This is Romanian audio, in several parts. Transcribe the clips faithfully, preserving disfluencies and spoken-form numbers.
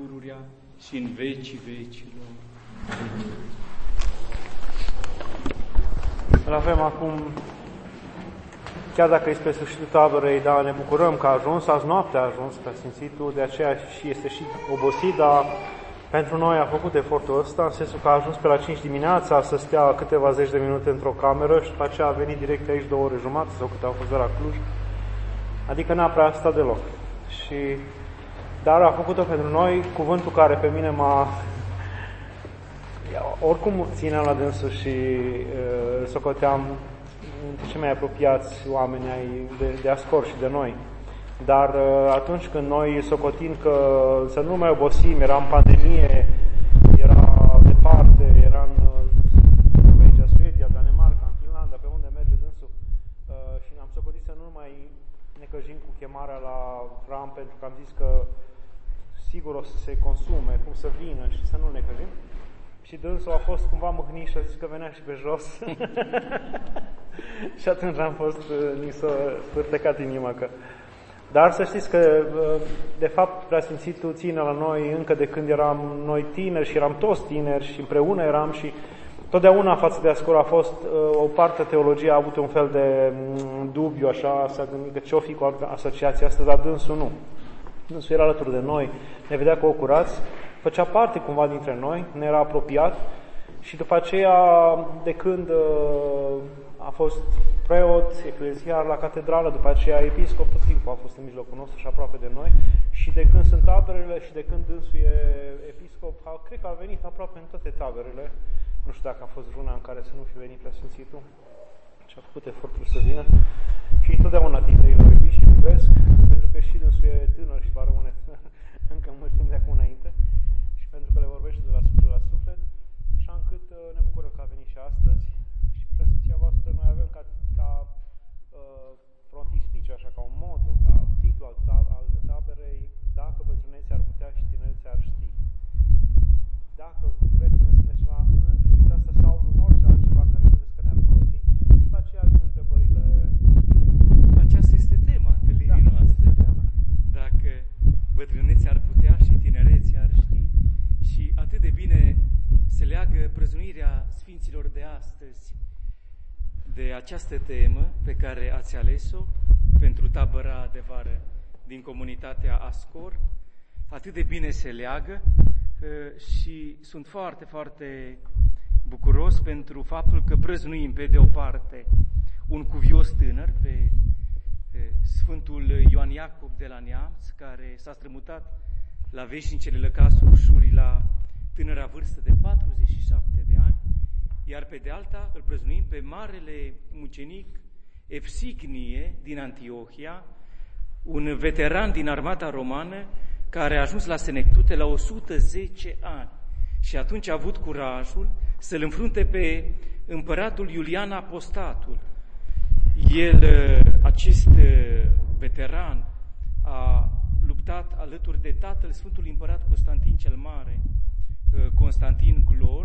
pururea și în vecii vecilor. Îl avem acum, chiar dacă e spre sfârșitul tabărei, dar ne bucurăm că a ajuns, azi noapte a ajuns preasfințitul, de aceea și este și obosit, dar pentru noi a făcut efortul ăsta, în sensul că a ajuns pe la cinci dimineața să stea câteva zeci de minute într-o cameră și după aceea a venit direct aici două ore jumate sau câte au fost de la Cluj. Adică n-a prea stat deloc. Și, dar a făcut-o pentru noi, cuvântul care pe mine m-a... Oricum țineam la dânsul și uh, socoteam între cei mai apropiați oameni ai de, de Ascor și de noi. Dar uh, atunci când noi socotim că să nu mai obosim, era în pandemie, era departe, era în Norvegia, Suedia, Danemarca, în Finlanda, pe unde merge dânsul, uh, și ne-am socotit să nu mai necăjim cu chemarea la Ram, pentru că am zis că sigur o să se consume, cum să vină și să nu necăjim. Și dânsul a fost cumva mâhnit și a zis că venea și pe jos. Și atunci am fost, ni s-a spârtecat inima că... Dar să știți că, de fapt, Preasfințitul ține la noi încă de când eram noi tineri și eram toți tineri și împreună eram și totdeauna față de Ascor a fost o parte teologie, a avut un fel de dubiu, așa, s-a gândit că ce-o fi cu asociația asta, dar dânsul nu. Dânsul era alături de noi, ne vedea cu ochi curați, făcea parte cumva dintre noi, ne era apropiat și după aceea, de când a fost preot, ecleziar la catedrală, după aceea episcop, tot timpul a fost în mijlocul nostru și aproape de noi și de când sunt taberele și de când dânsul e episcop, cred că a venit aproape în toate taberele. Nu știu dacă a fost vreuna în care să nu fi venit Preasfințitul și a făcut efortul să vină și totdeauna tinerii l-au iubit și iubesc, pentru că și dânsul e tânăr și va rămâne tânăr încă mult timp de acum înainte și pentru că le vorbește de la suflet la suflet, așa încât ne bucurăm că a venit și astăzi și Preasfinția voastră noi avem ca, ca uh, frontispice, așa, ca un motto, ca titlu al, ta, al taberei, dacă bătrâneții ar putea și tinereții ar ști. Dacă vreți să ne spuneți ceva în privința asta sau în orice altceva care credeți că ne-ar folosi, și după aceea vin întrebările tineri. Aceasta este tema întâlnirii da, noastre. Dacă bătrâneții ar putea și tinereții ar ști. Și atât de bine se leagă prăznuirea Sfinților de astăzi de această temă pe care ați ales-o pentru tabăra de vară din comunitatea Ascor. Atât de bine se leagă și sunt foarte, foarte bucuros pentru faptul că prăznuim pe de o parte un cuvios tânăr, pe Sfântul Ioan Iacob de la Neamț, care s-a strămutat la veșnicele lăcasul ușurii la tânăra vârstă de patruzeci și șapte de ani, iar pe de alta îl prăznuim pe marele mucenic Evsignie din Antiohia, un veteran din armata romană care a ajuns la senectute la o sută zece ani și atunci a avut curajul să-l înfrunte pe împăratul Iulian Apostatul. El, acest veteran, a luptat alături de tatăl Sfântului Împărat Constantin cel Mare, Constantin Clor,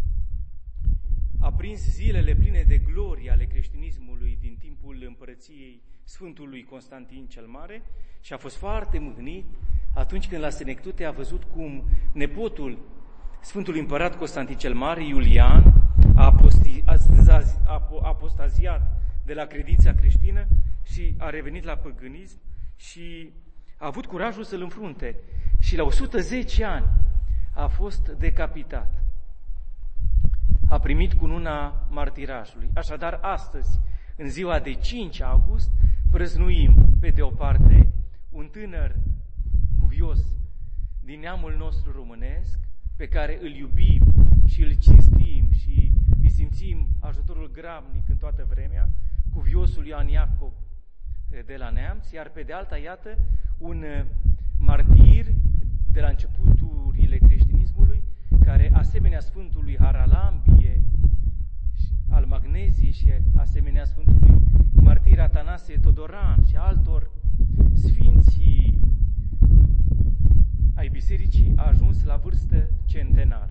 a prins zilele pline de glorie ale creștinismului din timpul împărăției Sfântului Constantin cel Mare și a fost foarte mâhnit atunci când la senectute a văzut cum nepotul Sfântului Împărat Constantin cel Mare, Iulian, a apostaziat de la credința creștină și a revenit la păgânism și a avut curajul să-l înfrunte. Și la o sută zece ani a fost decapitat. A primit cununa martirajului. Așadar, astăzi, în ziua de cinci august, prăznuim, pe de o parte, un tânăr cuvios din neamul nostru românesc, pe care îl iubim și îl cinstim și îi simțim ajutorul grabnic în toată vremea, cuviosul Ioan Iacob de la Neamț, iar pe de alta, iată, un martir de la începuturile creștinismului, care, asemenea Sfântului Haralambie al Magneziei și asemenea Sfântului martir Atanasie Todoran și altor sfinții ai bisericii, a ajuns la vârstă centenară.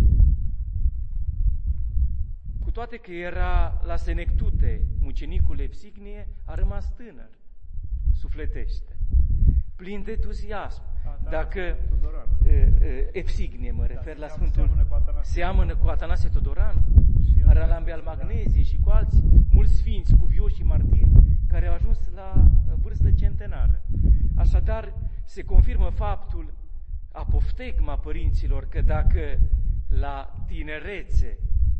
Cu toate că era la senectute, mucenicul Evsignie a rămas tânăr, sufletește, plin de entuziasm. Dacă Epsignie, mă refer da, la Sfântul, seamănă cu Atanasie. seamănă cu Atanasie Todoran, cu Aralambe al Magneziei și cu alți mulți sfinți, cuvioși și martiri, care au ajuns la vârstă centenară. Așadar, se confirmă faptul, apoftegma părinților, că dacă la tinerețe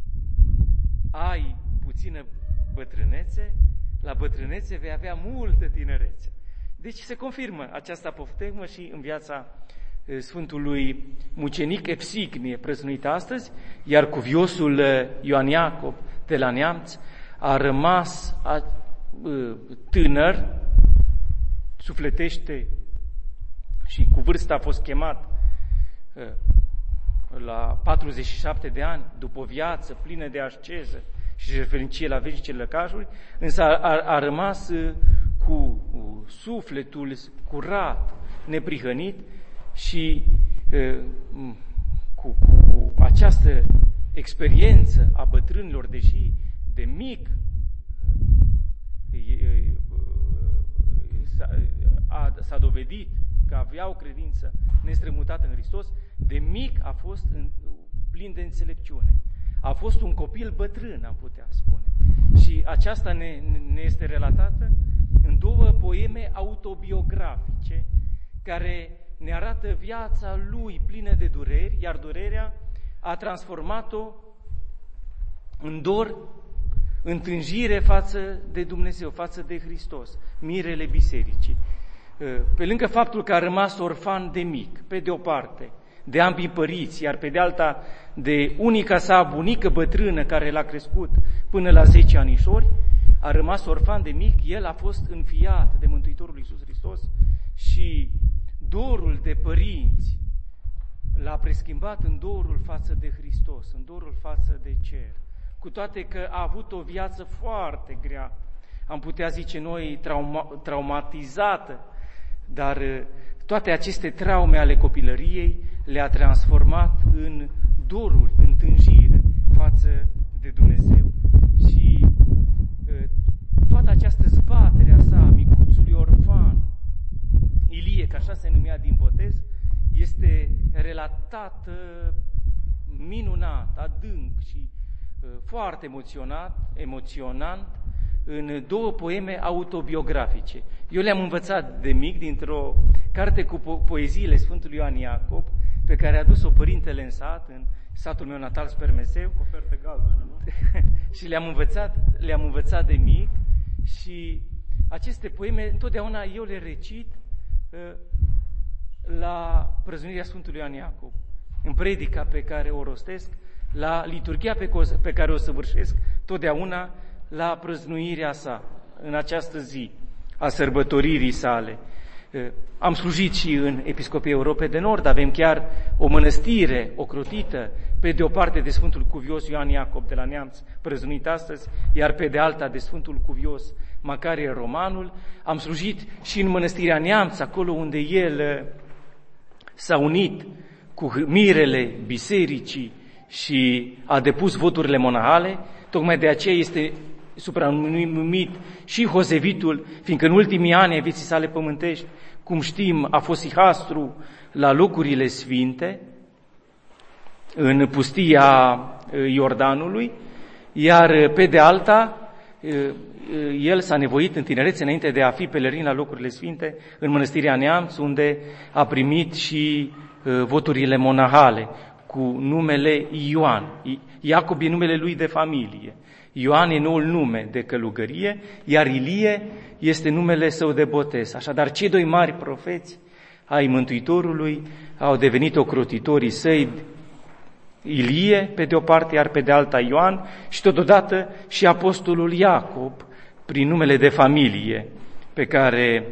ai puțină bătrânețe, la bătrânețe vei avea multă tinerețe. Deci se confirmă această apoftegmă și în viața Sfântului Mucenic Epsignie, prăznuit astăzi, iar cuviosul Ioan Iacob de la Neamț a rămas a, tânăr, sufletește și cu vârsta a fost chemat la patruzeci și șapte de ani, după o viață plină de asceză și referencie la veșnicele lăcașuri, însă a, a rămas cu sufletul curat, neprihănit și cu, cu această experiență a bătrânilor, deși de mic s-a, s-a dovedit că aveau credință nestrămutată în Hristos, de mic a fost în, plin de înțelepciune. A fost un copil bătrân, am putea spune. Și aceasta ne, ne este relatată în două poeme autobiografice care ne arată viața lui plină de dureri, iar durerea a transformat-o în dor, în tânjire față de Dumnezeu, față de Hristos, mirele bisericii. Pe lângă faptul că a rămas orfan de mic, pe de o parte, de ambii părinți, iar pe de alta de unica sa bunică bătrână care l-a crescut până la zece anișori, a rămas orfan de mic, el a fost înfiat de Mântuitorul Iisus Hristos și dorul de părinți l-a preschimbat în dorul față de Hristos, în dorul față de cer. Cu toate că a avut o viață foarte grea, am putea zice noi trauma, traumatizată, dar toate aceste traume ale copilăriei le-a transformat în doruri, în tânjire față de Dumnezeu. Și toată această zbatere a sa, micuțului orfan, Ilie, că așa se numea din botez, este relatată minunat, adânc și foarte emoționat, emoționant în două poeme autobiografice. Eu le-am învățat de mic dintr-o carte cu po- poeziile Sfântului Ioan Iacob, pe care a adus-o părintele în sat, în satul meu natal, Spermeseu. Coferte galbenă, nu? Și le-am învățat, le-am învățat de mic și aceste poeme întotdeauna eu le recit uh, la prăznuirea Sfântului Ioan Iacob, în predica pe care o rostesc, la liturghia pe, co- pe care o săvârșesc, totdeauna la prăznuirea sa, în această zi a sărbătoririi sale. Am slujit și în Episcopia Europei de Nord, avem chiar o mănăstire ocrotită, pe de o parte de Sfântul Cuvios Ioan Iacob de la Neamț, prăznuit astăzi, iar pe de alta de Sfântul Cuvios Macarie Romanul. Am slujit și în mănăstirea Neamț, acolo unde el s-a unit cu mirele bisericii și a depus voturile monahale. Tocmai de aceea este supranumit și Hosevitul, fiindcă în ultimii ani ai vieții sale pământești, cum știm, a fost ihastru la locurile sfinte, în pustia Iordanului, iar pe de alta, el s-a nevoit în tinerețe, înainte de a fi pelerin la locurile sfinte, în mănăstirea Neamț, unde a primit și voturile monahale, cu numele Ioan. Iacob e numele lui de familie. Ioan e noul nume de călugărie, iar Ilie este numele său de botez. Așadar, cei doi mari profeți ai Mântuitorului au devenit ocrotitorii săi, Ilie pe de o parte, iar pe de alta Ioan, și totodată și apostolul Iacob, prin numele de familie pe care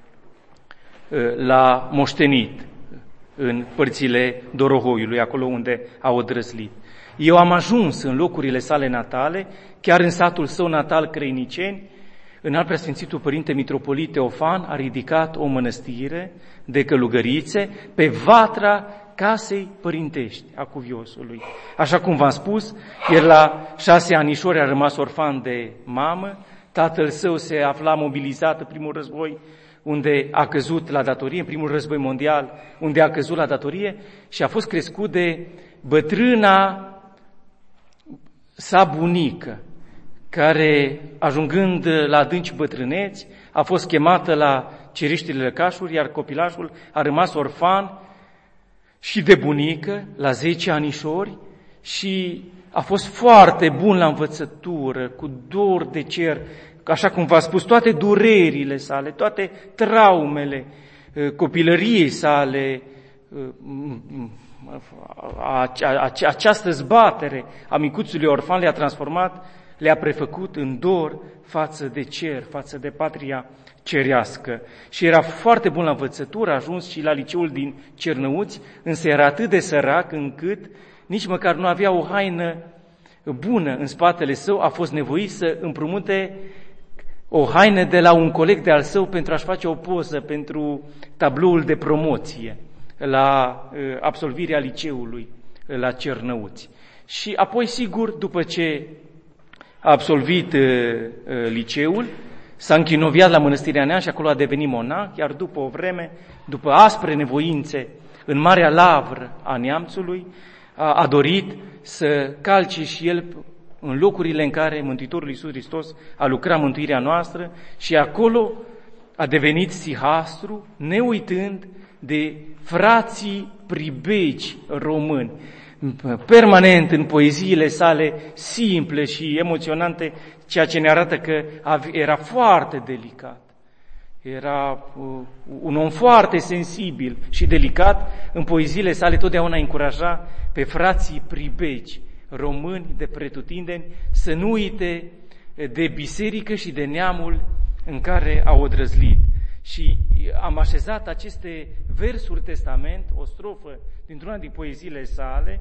l-a moștenit în părțile Dorohoiului, acolo unde a odrăslit. Eu am ajuns în locurile sale natale, chiar în satul său natal Crăiniceni. Înalt Preasfințitul Părinte Mitropolit Teofan a ridicat o mănăstire de călugărițe pe vatra casei părintești a cuviosului. Așa cum v-am spus, el la șase anișori a rămas orfan de mamă, tatăl său se afla mobilizat în primul război unde a căzut la datorie, în primul război mondial, unde a căzut la datorie și a fost crescut de bătrâna sa bunică, care, ajungând la adânci bătrâneți, a fost chemată la ceriștile lăcașuri, iar copilașul a rămas orfan și de bunică, la zece anișori, și a fost foarte bun la învățătură, cu dor de cer, așa cum v-a spus, toate durerile sale, toate traumele copilăriei sale, această zbatere a micuțului orfan le-a transformat, le-a prefăcut în dor față de cer, față de patria cerească. Și era foarte bun la învățătură, a ajuns și la liceul din Cernăuți, însă era atât de sărac încât nici măcar nu avea o haină bună în spatele său, a fost nevoit să împrumute o haină de la un coleg de al său pentru a-și face o poză pentru tabloul de promoție la absolvirea liceului la Cernăuți. Și apoi, sigur, după ce a absolvit liceul, s-a închinoviat la Mănăstirea Neamț și acolo a devenit monah, iar după o vreme, după aspre nevoințe în Marea Lavră a Neamțului, a, a dorit să calce și el în locurile în care Mântuitorul Iisus Hristos a lucrat mântuirea noastră și acolo a devenit sihastru, neuitând de frații pribegi români. Permanent în poeziile sale simple și emoționante, ceea ce ne arată că era foarte delicat. Era un om foarte sensibil și delicat. În poeziile sale totdeauna încuraja pe frații pribegi români de pretutindeni să nu uite de biserică și de neamul în care au odrăzlit. Și am așezat aceste versuri testament, o strofă dintr-una din poeziile sale,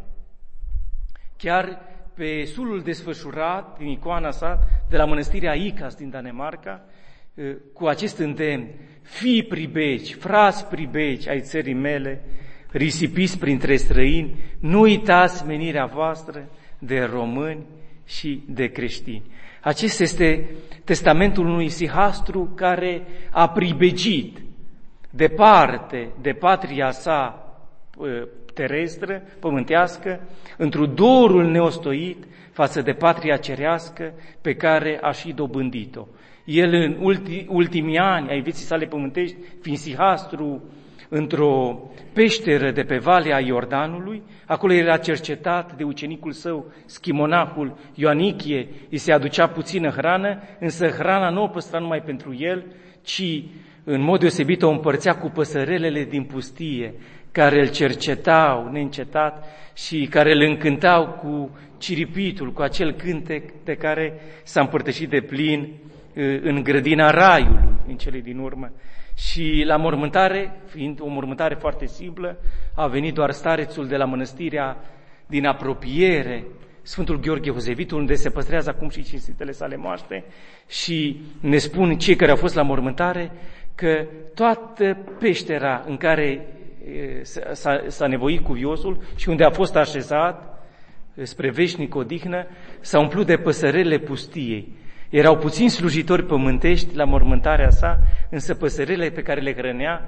chiar pe sulul desfășurat din icoana sa de la mănăstirea Icas din Danemarca, cu acest îndemn: fii pribegi, frați pribegi ai țării mele, risipiți printre străini, nu uitați menirea voastră de români și de creștini. Acesta este testamentul unui sihastru care a pribegit departe de patria sa terestră, pământească, într-un dorul neostoit față de patria cerească pe care a și dobândit-o. El în ulti, ultimii ani ai vieții sale pământești, fiind sihastru într-o peșteră de pe Valea Iordanului, acolo era cercetat de ucenicul său, schimonahul Ioanichie, îi se aducea puțină hrană, însă hrana nu o păstra numai pentru el, ci în mod deosebit o împărțea cu păsărelele din pustie, care îl cercetau neîncetat și care îl încântau cu ciripitul, cu acel cântec de care s-a împărtășit de plin în grădina Raiului, în cele din urmă. Și la mormântare, fiind o mormântare foarte simplă, a venit doar starețul de la mănăstirea din apropiere, Sfântul Gheorghe Hozevitul, unde se păstrează acum și cinstitele sale moaște, și ne spun cei care au fost la mormântare că toată peștera în care s-a, s-a nevoit cuviosul și unde a fost așezat spre veșnic odihnă, s-a umplut de păsărele pustiei. Erau puțini slujitori pământești la mormântarea sa, însă păsărele pe care le hrănea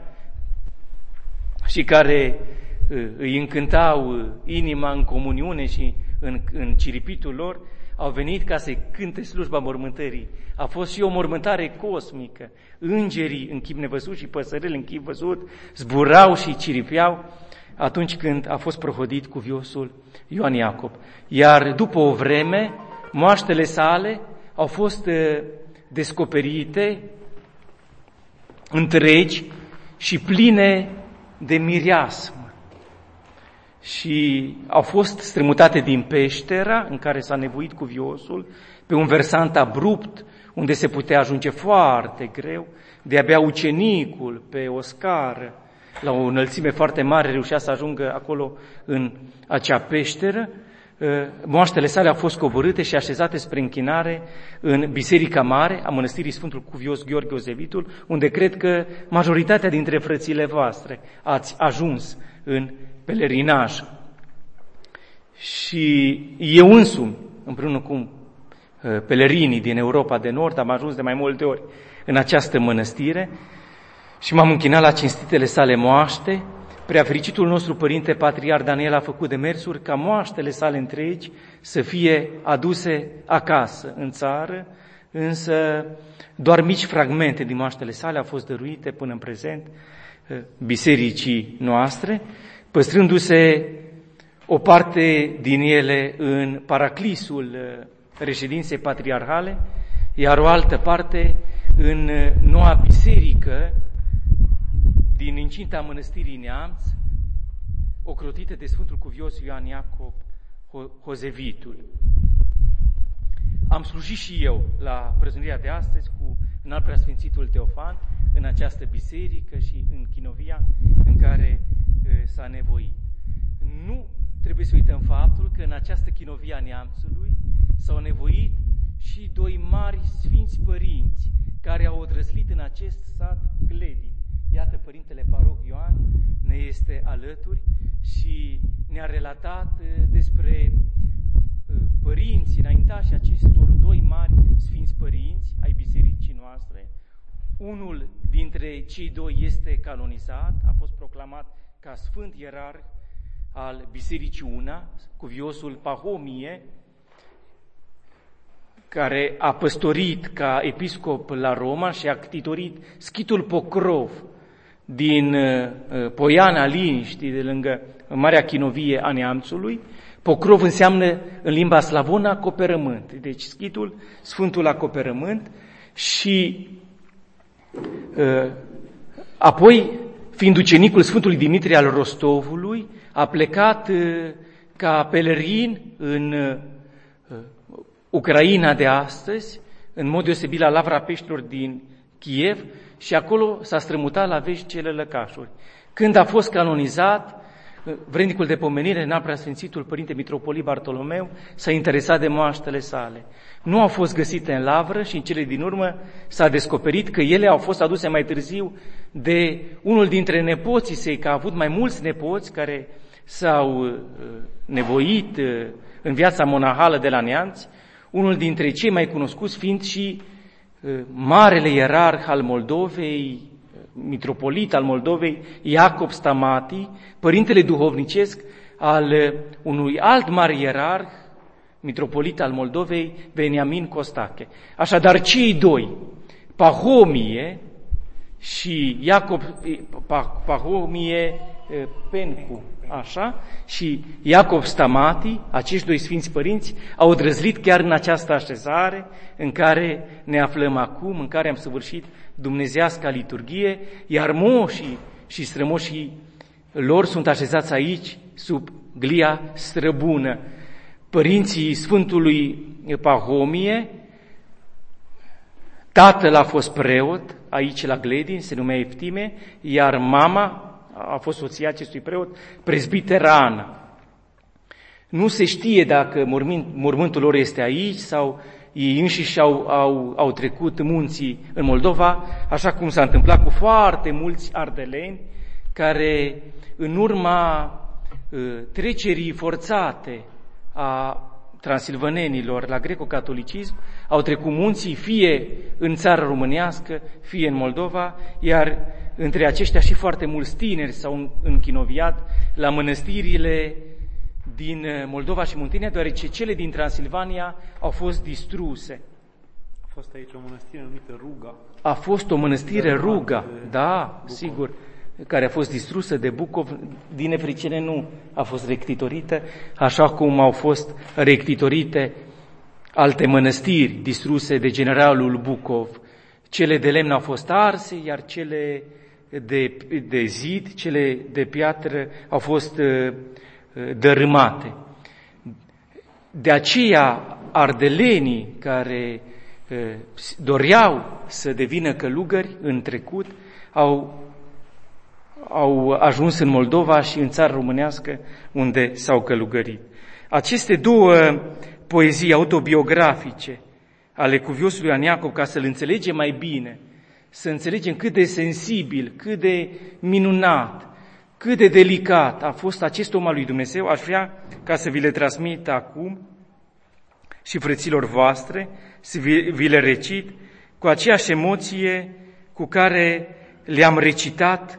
și care îi încântau inima în comuniune și în, în ciripitul lor, au venit ca să-i cânte slujba mormântării. A fost și o mormântare cosmică. Îngerii în chip nevăzut și păsărele în chip văzut zburau și ciripeau atunci când a fost prohodit cuviosul Ioan Iacob. Iar după o vreme, moaștele sale au fost descoperite întregi și pline de mireasmă. Și au fost strămutate din peștera în care s-a nevoit cuviosul, pe un versant abrupt, unde se putea ajunge foarte greu, de-abia ucenicul pe o scară, la o înălțime foarte mare, reușea să ajungă acolo în acea peșteră. Moaștele sale au fost coborâte și așezate spre închinare în Biserica Mare a Mănăstirii Sfântul Cuvios Gheorghe Ozevitul, unde cred că majoritatea dintre frățile voastre ați ajuns în pelerinaj. Și eu însumi, împreună cu pelerinii din Europa de Nord, am ajuns de mai multe ori în această mănăstire și m-am închinat la cinstitele sale moaște. Preafericitul nostru Părinte Patriarh Daniel a făcut demersuri ca moaștele sale întregi să fie aduse acasă, în țară, însă doar mici fragmente din moaștele sale au fost dăruite până în prezent bisericii noastre, păstrându-se o parte din ele în paraclisul reședinței patriarhale, iar o altă parte în noua biserică din incinta mănăstirii Neamț, ocrotită de Sfântul Cuvios Ioan Iacob Hozevitul. Am slujit și eu la prăznuirea de astăzi cu Înalt Preasfințitul Teofan în această biserică și în chinovia în care s-a nevoit. Nu trebuie să uităm faptul că în această chinovie a Neamțului s-au nevoit și doi mari sfinți părinți care au odrăslit în acest sat Gledin. Iată, Părintele Paroh Ioan ne este alături și ne-a relatat despre părinții înaintași acestor doi mari sfinți părinți ai bisericii noastre. Unul dintre cei doi este canonizat, a fost proclamat ca Sfânt Ierarh al Bisericii Una, Cuviosul Pahomie, care a păstorit ca episcop la Roma și a ctitorit Schitul Pocrov din uh, Poiana Liniștii, de lângă Marea Chinovie a Neamțului. Pocrov înseamnă în limba slavonă acoperământ, deci Schitul, Sfântul Acoperământ. Și uh, apoi, fiind ucenicul Sfântului Dimitrie al Rostovului, a plecat uh, ca pelerin în uh, Ucraina de astăzi, în mod deosebit la Lavra Peștilor din Kiev, și acolo s-a strămutat la veșnicele lăcașuri. Când a fost canonizat, vrednicul de pomenire, Înalt Preasfințitul Părinte Mitropolit Bartolomeu, s-a interesat de moaștele sale. Nu au fost găsite în lavră și în cele din urmă s-a descoperit că ele au fost aduse mai târziu de unul dintre nepoții săi, că a avut mai mulți nepoți care s-au nevoit în viața monahală de la Neamț, unul dintre cei mai cunoscuți fiind și marele ierarh al Moldovei, mitropolit al Moldovei, Iacob Stamati, părintele duhovnicesc al unui alt mare ierarh, mitropolit al Moldovei, Veniamin Costache. Așadar, cei doi, Pahomie și Iacob Pahomie Pencu, așa, și Iacob Stamati, acești doi sfinți părinți, au odrăzlit chiar în această așezare în care ne aflăm acum, în care am săvârșit dumnezeasca liturghie, iar moșii și strămoșii lor sunt așezați aici, sub glia străbună. Părinții Sfântului Pahomie, tatăl a fost preot aici la Gledin, se numea Eftime, iar mama a fost soția acestui preot, prezbiterană. Nu se știe dacă mormântul lor este aici sau ei înșiși au, au, au trecut munții în Moldova, așa cum s-a întâmplat cu foarte mulți ardeleni care, în urma uh, trecerii forțate a transilvanenilor la greco-catolicism, au trecut munții fie în țara românească, fie în Moldova, iar între aceștia și foarte mulți tineri s-au închinoviat la mănăstirile din Moldova și Muntenia, deoarece cele din Transilvania au fost distruse. A fost aici o mănăstire numită Ruga. A fost o mănăstire Ruga, da, Bucov. Sigur, care a fost distrusă de Bucov, din nefericire nu a fost rectitorită, așa cum au fost rectitorite alte mănăstiri distruse de generalul Bucov. Cele de lemn au fost arse, iar cele de, de zid, cele de piatră au fost uh, dărâmate. De aceea, ardelenii care uh, doreau să devină călugări în trecut au, au ajuns în Moldova și în țara românească unde s-au călugărit. Aceste două poezii autobiografice ale cuviosului Ioan Iacob, ca să-l înțelegem mai bine, să înțelegem cât de sensibil, cât de minunat, cât de delicat a fost acest om al lui Dumnezeu, aș vrea ca să vi le transmit acum și frăților voastre, să vi le recit cu aceeași emoție cu care le-am recitat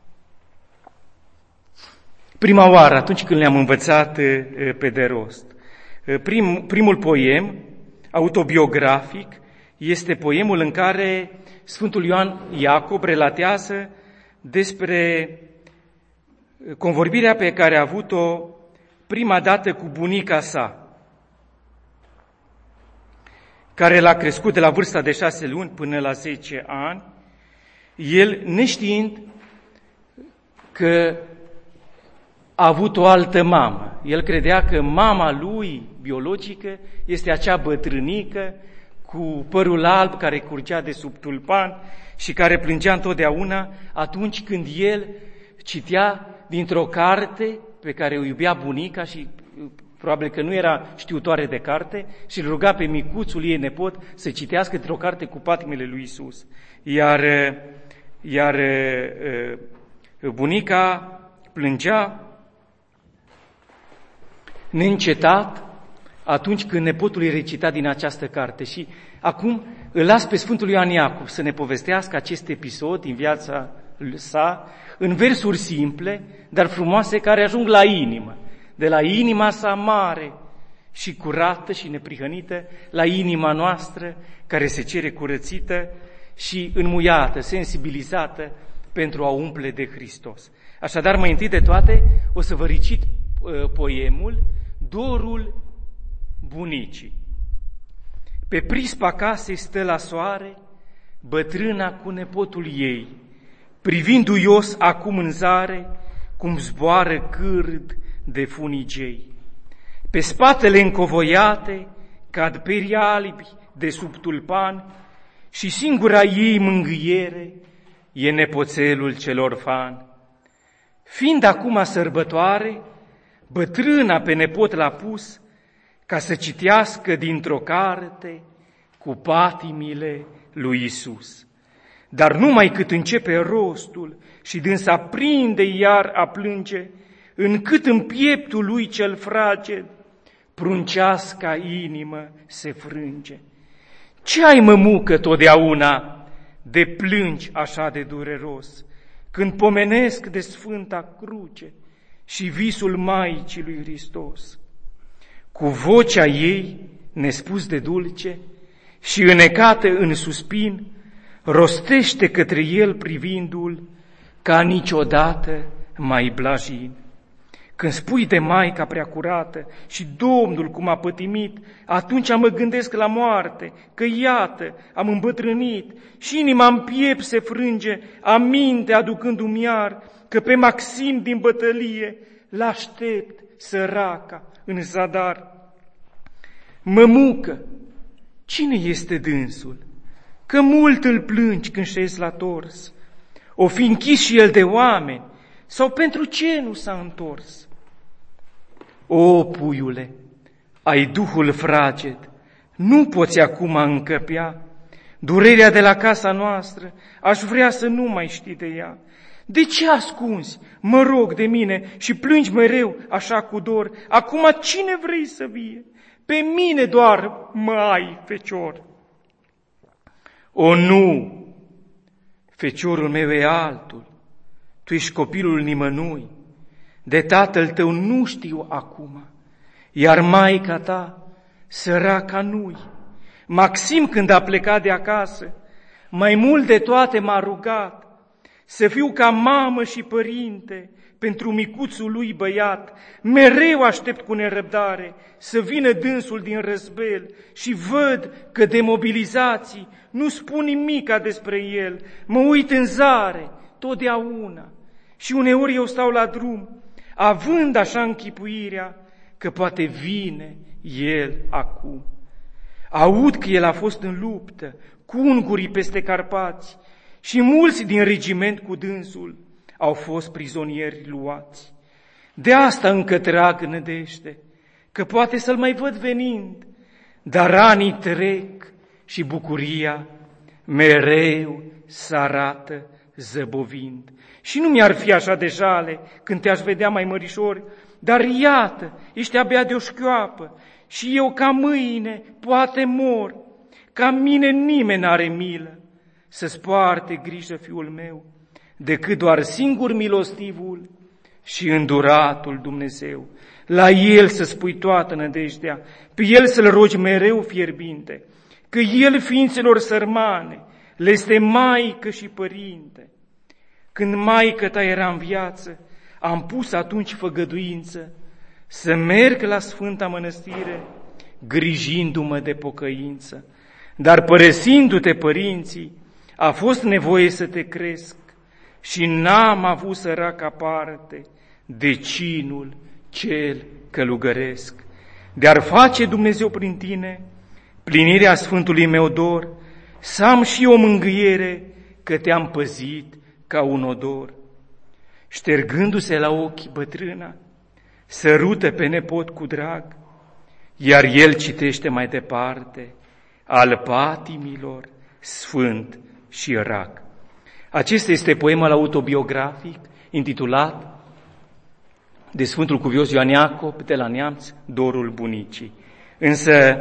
prima oară, atunci când le-am învățat pe de rost. Prim, primul poem, autobiografic, este poemul în care Sfântul Ioan Iacob relatează despre convorbirea pe care a avut-o prima dată cu bunica sa, care l-a crescut de la vârsta de șase luni până la zece ani, el neștiind că a avut o altă mamă. El credea că mama lui biologică este acea bătrânică cu părul alb care curgea de sub tulpan și care plângea întotdeauna atunci când el citea dintr-o carte pe care o iubea bunica și probabil că nu era știutoare de carte și îl ruga pe micuțul ei nepot să citească dintr-o carte cu patimile lui Iisus. Iar, iar bunica plângea neîncetat atunci când nepotul îi recita din această carte. Și acum îl las pe Sfântul Ioan Iacob să ne povestească acest episod din viața sa, în versuri simple, dar frumoase, care ajung la inimă. De la inima sa mare și curată și neprihănită, la inima noastră, care se cere curățită și înmuiată, sensibilizată pentru a umple de Hristos. Așadar, mai întâi de toate, o să vă recit uh, poemul Dorul bunicii. Pe prispa casei stă la soare bătrâna cu nepotul ei, privind duios acum în zare cum zboară cârd de funigei. Pe spatele încovoiate cad perii albi de sub tulpan și singura ei mângâiere e nepoțelul celor fan. Fiind acum sărbătoare, bătrâna pe nepot l-a pus ca să citească dintr-o carte cu patimile lui Iisus. Dar numai cât începe rostul și dânsa prinde iar a plânge, încât în pieptul lui cel fraged prunceasca inimă se frânge. Ce ai, mămucă, totdeauna de plângi așa de dureros, când pomenesc de Sfânta Cruce și visul Maicii lui Hristos? Cu vocea ei, nespus de dulce și înecată în suspin, rostește către el privindu-l ca niciodată mai blajin. Când spui de Maica preacurată și Domnul cum a pătimit, atunci mă gândesc la moarte, că iată, am îmbătrânit și inima în piept se frânge, aminte aducându-mi iar că pe Maxim din bătălie l-aștept săraca în zadar. Mămucă, cine este dânsul? Că mult îl plângi când șezi la tors. O fi închis și el de oameni, sau pentru ce nu s-a întors? O, puiule, ai duhul fraged, nu poți acum încăpea. Durerea de la casa noastră, aș vrea să nu mai știi de ea. De ce ascunzi, mă rog, de mine și plângi mereu așa cu dor? Acum cine vrei să vie? Pe mine doar mă ai, fecior. O, nu, feciorul meu e altul, tu ești copilul nimănui, de tatăl tău nu știu acum, iar maica ta, săraca nu-i. Maxim, când a plecat de acasă, mai mult de toate m-a rugat să fiu ca mamă și părinte pentru micuțul lui băiat. Mereu aștept cu nerăbdare să vină dânsul din răzbel și văd că de mobilizații nu spun nimica despre el. Mă uit în zare totdeauna și uneori eu stau la drum, având așa închipuirea că poate vine el acum. Aud că el a fost în luptă cu ungurii peste Carpați și mulți din regiment cu dânsul au fost prizonieri luați. De asta încă trag nădejde, că poate să-l mai văd venind, dar anii trec și bucuria mereu s-arată zăbovind. Și nu mi-ar fi așa de jale când te-aș vedea mai mărișor, dar iată, ești abia de o șchioapă și eu ca mâine poate mor, ca mine nimeni n-are milă. să-ți poarte grijă, fiul meu, decât doar singur milostivul și înduratul Dumnezeu. La El să spui toată nădejdea, pe El să-L rogi mereu fierbinte, că El ființelor sărmane le este maică și părinte. Când maică ta era în viață, am pus atunci făgăduință să merg la Sfânta Mănăstire, grijindu-mă de pocăință. Dar părăsindu-te, părinții, a fost nevoie să te cresc și n-am avut săraca parte de cinul cel călugăresc. De-ar face Dumnezeu prin tine plinirea Sfântului meu dor, să am și o mângâiere că te-am păzit ca un odor. Ștergându-se la ochi bătrâna, sărută pe nepot cu drag, iar el citește mai departe al patimilor sfânt și rac. Acesta este poemul autobiografic intitulat de Sfântul Cuvios Ioan Iacov de la Neamț, Dorul bunicii. Însă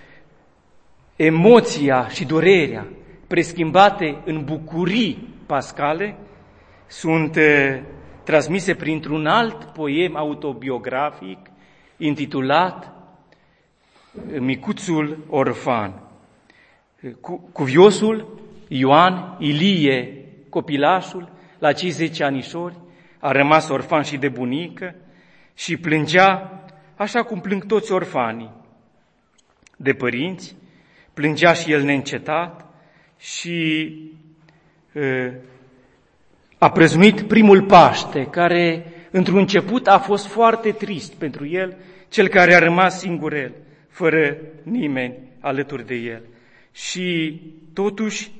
emoția și durerea preschimbate în bucurii pascale sunt uh, transmise printr-un alt poem autobiografic intitulat Micuțul orfan. Cu, cuviosul Ioan Ilie, copilașul, la cei zece anișori, a rămas orfan și de bunică și plângea, așa cum plâng toți orfanii, de părinți, plângea și el neîncetat și uh, a prăznuit primul Paște, care într-un început a fost foarte trist pentru el, cel care a rămas singurel, fără nimeni alături de el. Și totuși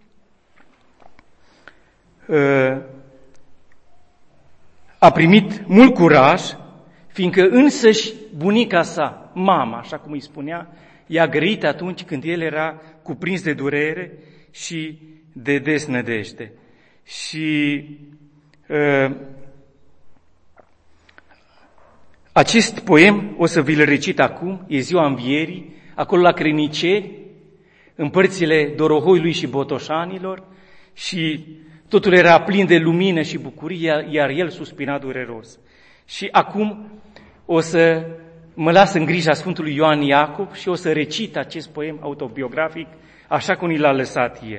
a primit mult curaj, fiindcă însăși bunica sa, mama, așa cum îi spunea, i-a grăit atunci când el era cuprins de durere și de deznădejde. Și uh, acest poem o să vi-l recit acum, e ziua învierii, acolo la Crâniceni, în părțile Dorohoiului și Botoșanilor, și totul era plin de lumină și bucurie, iar el suspina dureros. Și acum o să mă las în grija Sfântului Ioan Iacov și o să recit acest poem autobiografic așa cum i l-a lăsat el.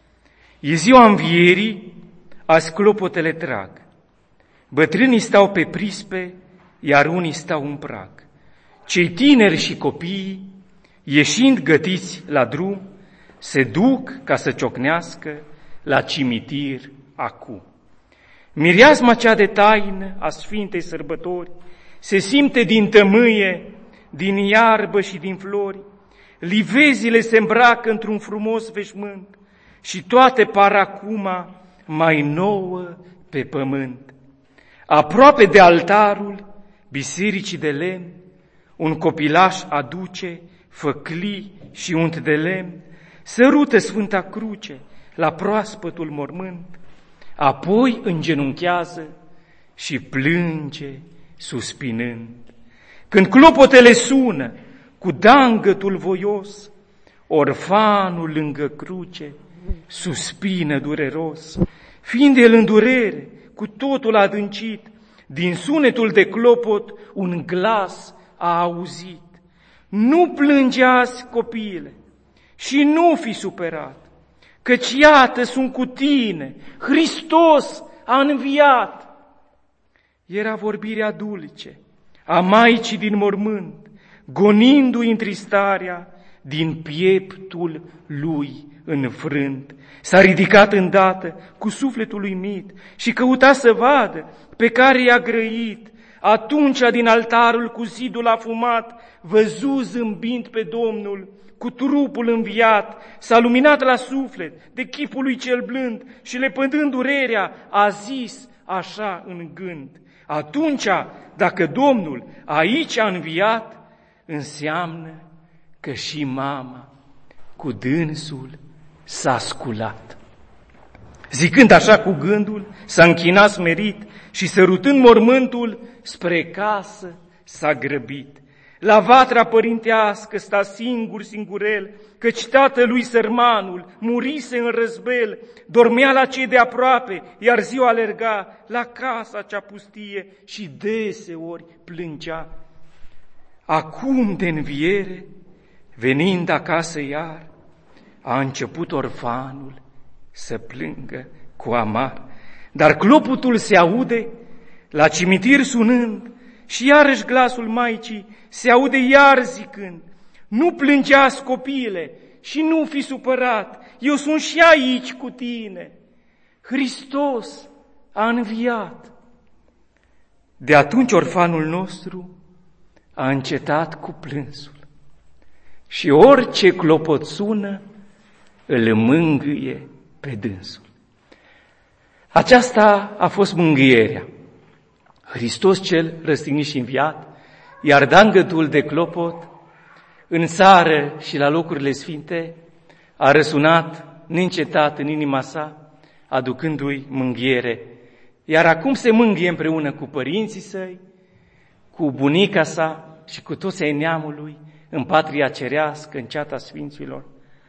E ziua învierii, azi clopotele trag, bătrânii stau pe prispe, iar unii stau în prag. Cei tineri și copiii, ieșind gătiți la drum, se duc ca să ciocnească la cimitir acum. Mireasma cea de taină a Sfintei Sărbători se simte din tămâie, din iarbă și din flori, livezile se îmbracă într-un frumos veșmânt și toate par acum mai nouă pe pământ. Aproape de altarul bisericii de lemn, un copilaș aduce făclii și unt de lemn, sărută Sfânta Cruce la proaspătul mormânt, apoi îngenunchează și plânge suspinând. Când clopotele sună cu dangătul voios, orfanul lângă cruce suspină dureros, fiind el în durere, cu totul adâncit, din sunetul de clopot un glas a auzit. Nu plânge azi, copile, și nu fi superat, căci iată sunt cu tine, Hristos a înviat. Era vorbirea dulce a Maicii din mormânt, gonindu-i întristarea din pieptul lui înfrânt. S-a ridicat îndată cu sufletul uimit și căuta să vadă pe care i-a grăit. Atunci din altarul cu zidul afumat văzu zâmbind pe Domnul, cu trupul înviat, s-a luminat la suflet de chipul lui cel blând și lepădând durerea a zis așa în gând: atunci, dacă Domnul aici a înviat, înseamnă că și mama cu dânsul s-a sculat. Zicând așa cu gândul, s-a închinat smerit și sărutând mormântul spre casă s-a grăbit. La vatra părintească sta singur, singurel, căci tatălui sărmanul murise în răzbel, dormea la cei de aproape, iar ziua alerga la casa cea pustie și deseori plângea. Acum de înviere, venind acasă iar, a început orfanul să plângă cu amar, dar clopotul se aude la cimitir sunând și iarăși glasul maicii se aude iar zicând: nu plângeați, copiile, și nu fi supărat, eu sunt și aici cu tine. Hristos a înviat. De atunci orfanul nostru a încetat cu plânsul și orice clopot sună îl mângâie pe dânsul. Aceasta a fost mângâierea. Hristos cel răstignit și înviat, iar dangătul de clopot în țară și la locurile sfinte a răsunat neîncetat în inima sa, aducându-i mânghiere. Iar acum se mângâie împreună cu părinții săi, cu bunica sa și cu toți ai neamului în patria cerească, în ceata sfinților,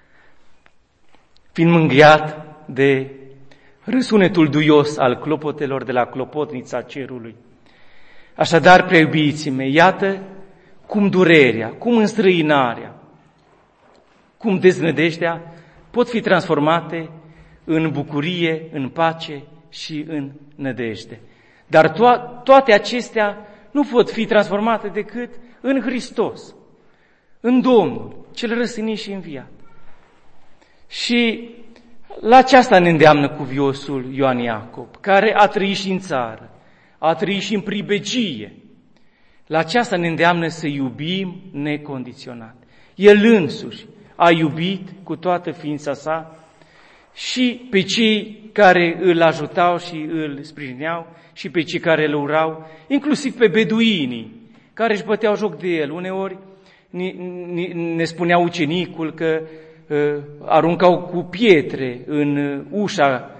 fiind mângâiat de răsunetul duios al clopotelor de la clopotnița cerului. Așadar, prea iubiții mei, iată cum durerea, cum înstrăinarea, cum deznădejdea pot fi transformate în bucurie, în pace și în nădejde. Dar to- toate acestea nu pot fi transformate decât în Hristos, în Domnul, cel răstignit și înviat. Și la aceasta ne îndeamnă cuviosul Ioan Iacob, care a trăit și în țară, a trăit și în pribegie. La aceasta ne îndeamnă să iubim necondiționat. El însuși a iubit cu toată ființa sa și pe cei care îl ajutau și îl sprijineau și pe cei care îl urau, inclusiv pe beduinii care își băteau joc de el. Uneori ne spunea ucenicul că uh, aruncau cu pietre în ușa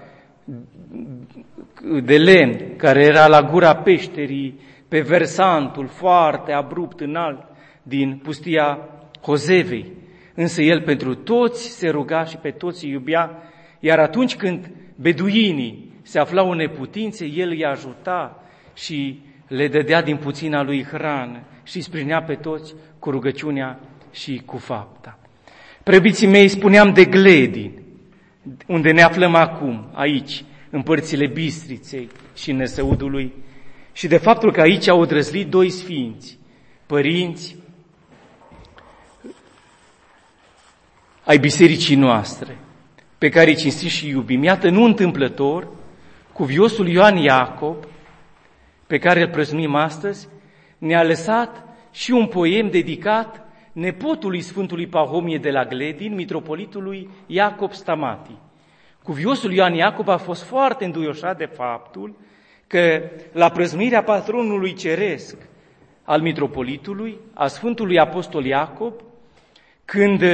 de lemn care era la gura peșterii, pe versantul foarte abrupt înalt din pustia Hozevei. Însă el pentru toți se ruga și pe toți îi iubea, iar atunci când beduinii se aflau în neputințe, el îi ajuta și le dădea din puțina lui hrană și îi sprijinea pe toți cu rugăciunea și cu fapta. Preobiții mei, spuneam de Gledin, unde ne aflăm acum, aici, în părțile Bistriței și în Năsăudului, și de faptul că aici au odrăzlit doi sfinți, părinți ai bisericii noastre, pe care îi cinstim și iubim. Iată, nu întâmplător, cuviosul Ioan Iacob, pe care îl prăznuim astăzi, ne-a lăsat și un poem dedicat nepotului Sfântului Pahomie de la Gledin, mitropolitului Iacob Stamati. Cuviosul Ioan Iacob a fost foarte înduioșat de faptul că la prăznuirea patronului ceresc al mitropolitului, a Sfântului Apostol Iacob, când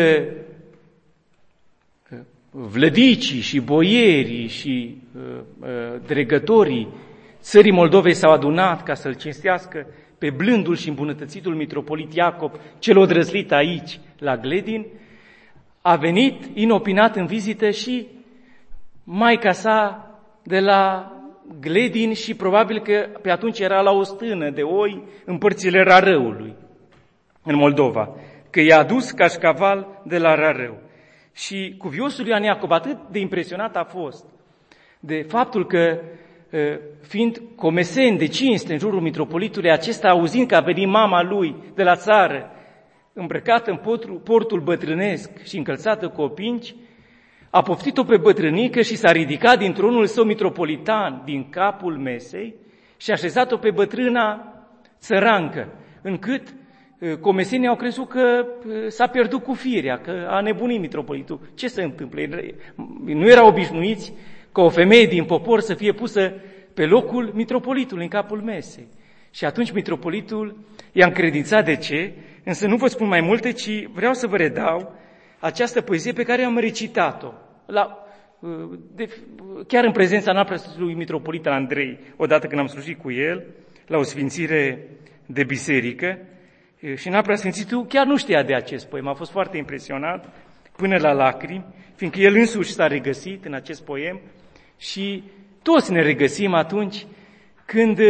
vlădicii și boierii și uh, uh, dregătorii țării Moldovei s-au adunat ca să-l cinstească pe blândul și îmbunătățitul mitropolit Iacob, cel odrăzlit aici, la Gledin, a venit inopinat în vizită și maica sa de la Gledin și probabil că pe atunci era la o stână de oi în părțile Rarăului, în Moldova, că i-a adus cașcaval de la Rarău. Și cuviosul Ioan Iacob atât de impresionat a fost de faptul că, fiind comesen de cinste în jurul mitropolitului acesta, auzind că a venit mama lui de la țară, îmbrăcată în portul, portul bătrânesc și încălțată cu opinci, a poftit-o pe bătrânică și s-a ridicat din tronul său mitropolitan, din capul mesei, și a așezat-o pe bătrâna țărancă, încât comesenii au crezut că s-a pierdut cu firea, că a nebunit mitropolitul. Ce se întâmplă? Nu erau obișnuiți ca o femeie din popor să fie pusă pe locul mitropolitului, în capul mesei. Și atunci mitropolitul i-a încredințat de ce, însă nu vă spun mai multe, ci vreau să vă redau această poezie pe care am recitat-o, la, de, chiar în prezența noastră lui mitropolit Andrei, odată când am slujit cu el, la o sfințire de biserică, Și înalt preasfințitul chiar nu știa de acest poem, a fost foarte impresionat până la lacrimi, fiindcă el însuși s-a regăsit în acest poem și toți ne regăsim atunci când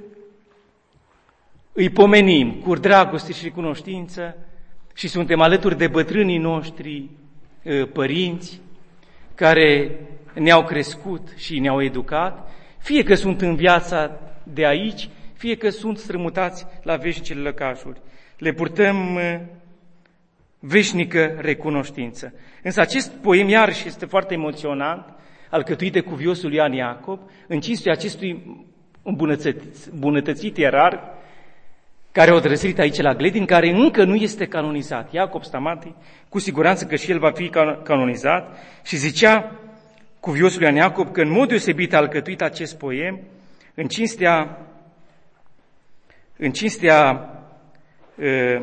îi pomenim cu dragoste și cunoștință și suntem alături de bătrânii noștri părinți care ne-au crescut și ne-au educat, fie că sunt în viața de aici, fie că sunt strămutați la veșnicele lăcașuri. Le purtăm veșnică recunoștință. Însă acest poem iarăși este foarte emoționant, alcătuit de cuviosul Ioan Iacob, în cinstea acestui îmbunătățit ierarh, care a trăsrit aici la Gledin, care încă nu este canonizat. Iacob Stamati, cu siguranță că și el va fi canonizat, și zicea cuviosul Ioan Iacob că în mod deosebit a alcătuit acest poem în cinstea, în cinstea uh,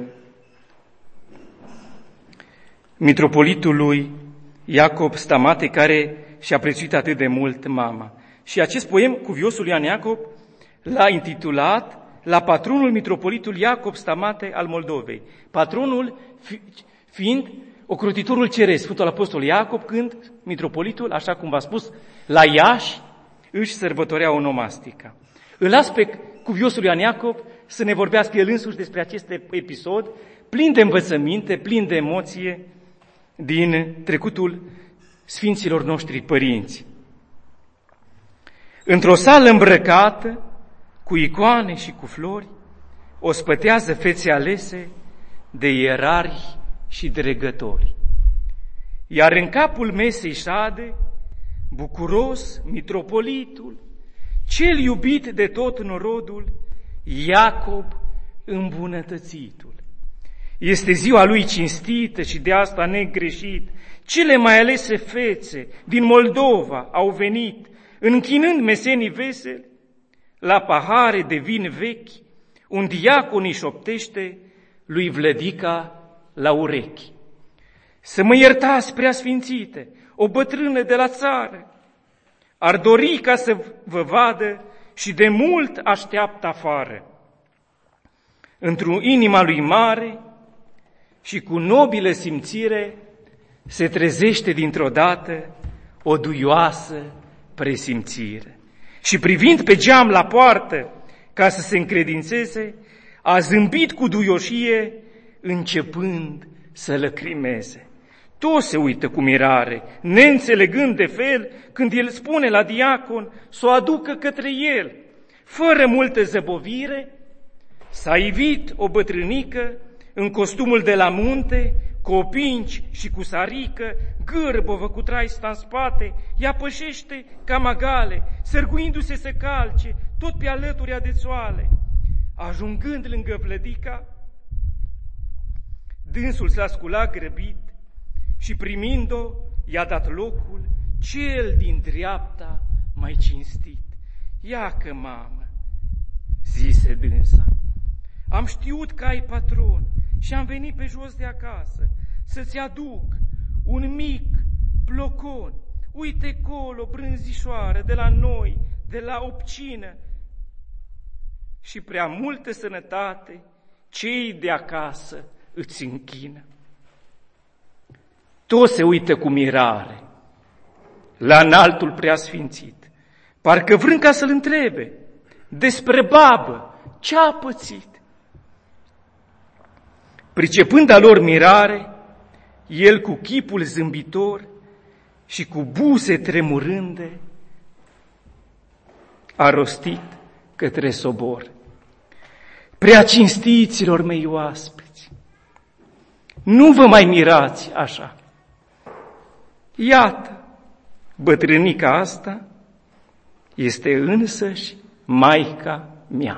mitropolitului Iacob Stamate, care și-a prețuit atât de mult mama. Și acest poem, cuviosul Ioan Iacob, l-a intitulat la patronul mitropolitul Iacob Stamate al Moldovei. Patronul fi, fiind ocrotitorul ceresc, Sfântul Apostol Iacob, când mitropolitul, așa cum v-a spus, la Iași își sărbătorea onomastica. Îl las pe cuviosul Ioan Iacob să ne vorbească el însuși despre acest episod, plin de învățăminte, plin de emoție, din trecutul sfinților noștri părinți. Într-o sală îmbrăcată, cu icoane și cu flori, o spătează fețe alese de ierarhi și dregători. Iar în capul mesei șade, bucuros, mitropolitul, cel iubit de tot norodul, Iacob îmbunătățitul. Este ziua lui cinstită și de asta negreșit. Cele mai alese fețe din Moldova au venit, închinând mesenii veseli, la pahare de vin vechi, un diacon îi șoptește lui Vlădica la urechi. Să mă iertați, preasfințite, o bătrână de la țară, ar dori ca să vă vadă și de mult așteaptă afară. Într-o inima lui mare și cu nobilă simțire se trezește dintr-o dată o duioasă presimțire. Și privind pe geam la poartă ca să se încredințeze, a zâmbit cu duioșie, începând să lăcrimeze. Toți se uită cu mirare, neînțelegând de fel, când el spune la diacon să o aducă către el. Fără multă zăbovire, s-a ivit o bătrânică în costumul de la munte, cu opinci și cu sarică, gârbovă cu traista în spate, ea pășește ca magale, sărguindu-se să calce, tot pe alăturea de țoale. Ajungând lângă Vlădica, dânsul s-a sculat grăbit și primind-o, i-a dat locul cel din dreapta mai cinstit. Iacă, mamă, zise dânsa, am știut că ai patron și am venit pe jos de acasă să-ți aduc un mic plocon. Uite colo, brânzișoară, de la noi, de la obcină, și prea multă sănătate cei de acasă îți închină. Toți se uită cu mirare la înaltul preasfințit, parcă vrând ca să-l întrebe despre babă, ce a pățit. Pricepând a lor mirare, el cu chipul zâmbitor și cu buze tremurânde a rostit către sobor: prea cinstiților mei oaspeți, nu vă mai mirați așa. Iată, bătrânica asta este însăși maica mea.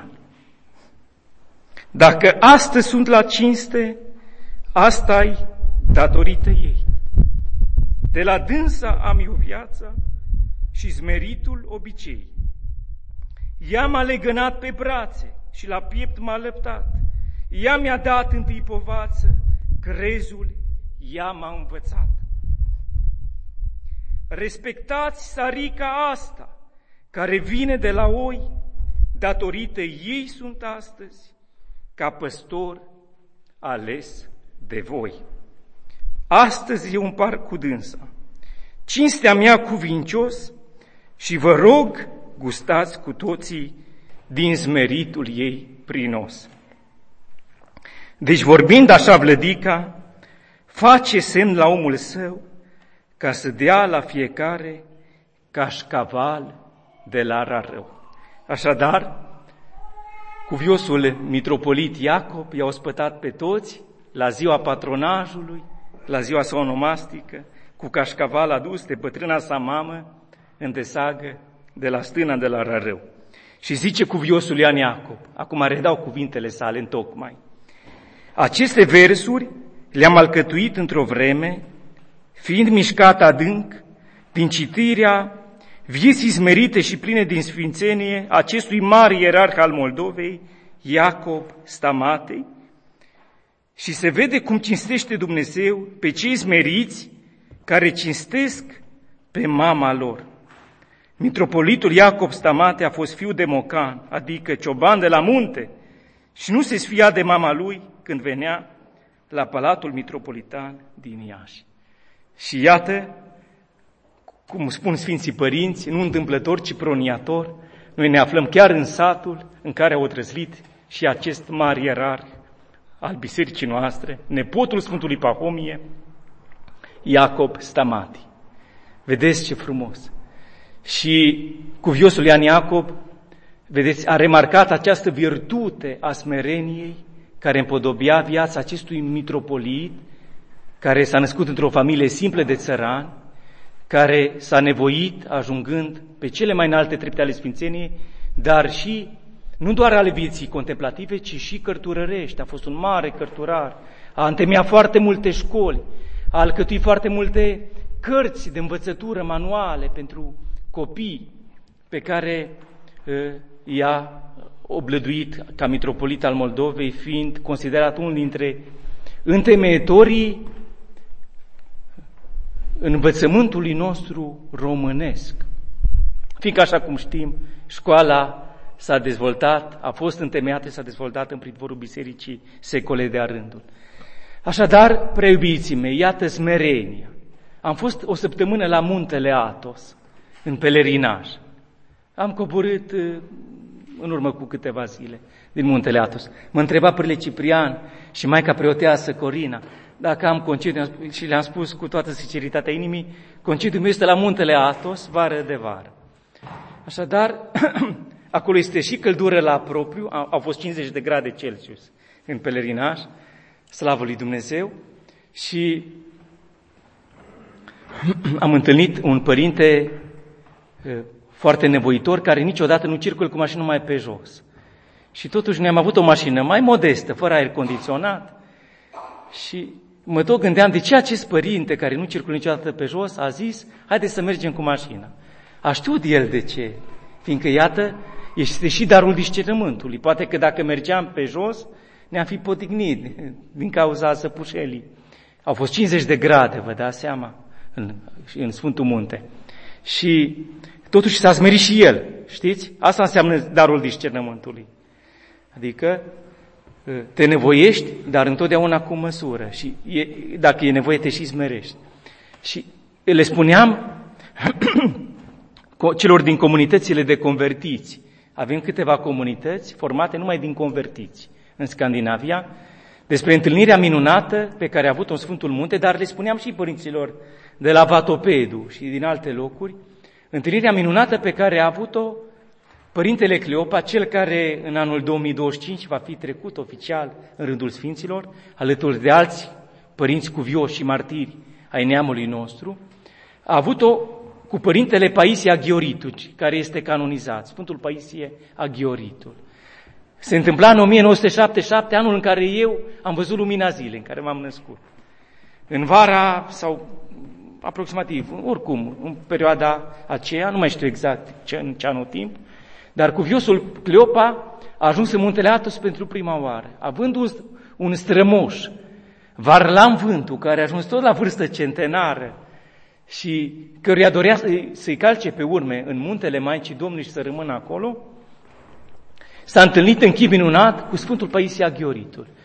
Dacă astăzi sunt la cinste, asta-i datorită ei. De la dânsa am eu viața și smeritul obicei. Ea m-a legănat pe brațe și la piept m-a lăptat. Ea mi-a dat întâi povață, crezul ea m-a învățat. Respectați sarica asta, care vine de la oi, datorită ei sunt astăzi, ca păstor ales de voi. Astăzi eu împart cu dânsa cinstea mea cuvincios și vă rog, gustați cu toții din smeritul ei prinos. Deci vorbind așa vlădica, face semn la omul său ca să dea la fiecare cașcaval de la rarău. Așadar, cuviosul mitropolit Iacob i-a ospătat pe toți la ziua patronajului, la ziua sa onomastică, cu cașcaval adus de bătrâna sa mamă în desagă de la stâna de la Rarău. Și zice cuviosul Ioan Iacob, acum redau cuvintele sale întocmai: aceste versuri le-am alcătuit într-o vreme, fiind mișcat adânc din citirea vieții smerite și pline din sfințenie acestui mare ierarh al Moldovei, Iacob Stamatei, și se vede cum cinstește Dumnezeu pe cei smeriți care cinstesc pe mama lor. Mitropolitul Iacob Stamate a fost fiu de mocan, adică cioban de la munte, și nu se sfia de mama lui când venea la Palatul Mitropolitan din Iași. Și iată, cum spun Sfinții Părinți, nu întâmplător, ci proniator, noi ne aflăm chiar în satul în care a otrăslit și acest mare ierarh al bisericii noastre, nepotul Sfântului Pahomie, Iacob Stamati. Vedeți ce frumos! Și cuviosul Ioan Iacob, vedeți, a remarcat această virtute a smereniei care împodobia viața acestui mitropolit, care s-a născut într-o familie simplă de țărani, care s-a nevoit ajungând pe cele mai înalte trepte ale sfințeniei, dar și, nu doar ale vieții contemplative, ci și cărturărești. A fost un mare cărturar, a întemeiat foarte multe școli, a alcătuit foarte multe cărți de învățătură, manuale pentru copii, pe care uh, i-a oblăduit ca mitropolit al Moldovei, fiind considerat unul dintre întemeietorii învățământului nostru românesc. Fiindcă, așa cum știm, școala s-a dezvoltat, a fost întemeiată, s-a dezvoltat în pridvorul bisericii secole de-a rândul. Așadar, preiubiții mei, iată smerenia. Am fost o săptămână la muntele Athos, în pelerinaj. Am coborât în urmă cu câteva zile din muntele Athos. Mă întreba Părele Ciprian și maica preoteasă Corina dacă am concediu, și le-am spus cu toată sinceritatea inimii, concediul meu este la muntele Athos, vară de vară. Așadar, acolo este și căldură la propriu, au fost cincizeci de grade Celsius în pelerinaj, slavă lui Dumnezeu, și am întâlnit un părinte foarte nevoitor, care niciodată nu circulă cu mașină mai pe jos. Și totuși ne-am avut o mașină mai modestă, fără aer condiționat, și mă tot gândeam de ce acest părinte, care nu circulă niciodată pe jos, a zis, haideți să mergem cu mașina. A știut el de ce, fiindcă, iată, este și darul discernământului. Poate că dacă mergeam pe jos, ne-am fi potignit din cauza săpușelii. Au fost cincizeci de grade, vă dați seama, în, în Sfântul Munte. Și totuși s-a smerit și el, știți? Asta înseamnă darul discernământului. Adică te nevoiești, dar întotdeauna cu măsură. Și e, dacă e nevoie, te și smerești. Și le spuneam celor din comunitățile de convertiți. Avem câteva comunități formate numai din convertiți în Scandinavia, despre întâlnirea minunată pe care a avut-o în Sfântul Munte, dar le spuneam și părinților de la Vatopedu și din alte locuri, întâlnirea minunată pe care a avut-o Părintele Cleopa, cel care în anul două mii douăzeci și cinci va fi trecut oficial în rândul Sfinților, alături de alți părinți cuvioși și martiri ai neamului nostru, a avut-o cu Părintele Paisie Aghioritul, care este canonizat, Sfântul Paisie Aghioritul. Se întâmpla în o mie nouă sute șaptezeci și șapte, anul în care eu am văzut lumina zilei, în care m-am născut. În vara sau aproximativ, oricum, în perioada aceea, nu mai știu exact ce, în ce anotimp, dar cuviosul Cleopa a ajuns în muntele Athos pentru prima oară, având un, un strămoș, Varlam Vântul, care a ajuns tot la vârstă centenară și căruia dorea să-i, să-i calce pe urme în muntele Maicii Domnului și să rămână acolo, s-a întâlnit în chip minunat cu Sfântul Paisie Aghioritul.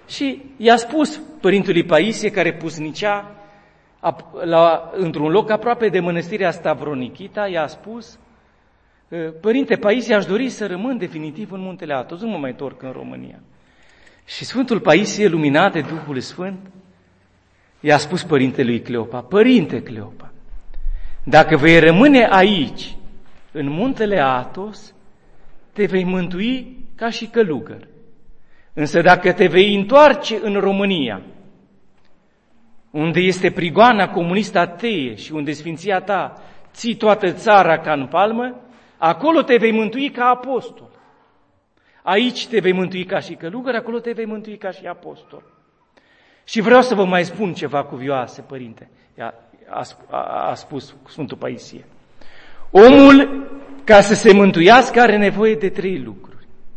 Și i-a spus părintelui Paisie, care pusnicea la, într-un loc aproape de mănăstirea Stavronichita, i-a spus: Părinte Paisie, aș dori să rămân definitiv în Muntele Atos, nu mă mai întorc în România. Și Sfântul Paisie, luminat de Duhul Sfânt, i-a spus părintelui Cleopa: Părinte Cleopa, dacă vei rămâne aici, în Muntele Atos, te vei mântui ca și călugăr. Însă dacă te vei întoarce în România, unde este prigoana comunistă atee și unde sfinția ta ții toată țara ca în palmă, acolo te vei mântui ca apostol. Aici te vei mântui ca și călugăr, acolo te vei mântui ca și apostol. Și vreau să vă mai spun ceva cuvioase, părinte, a, a, a, a spus Sfântul Paisie. Omul, ca să se mântuiască, are nevoie de trei lucruri.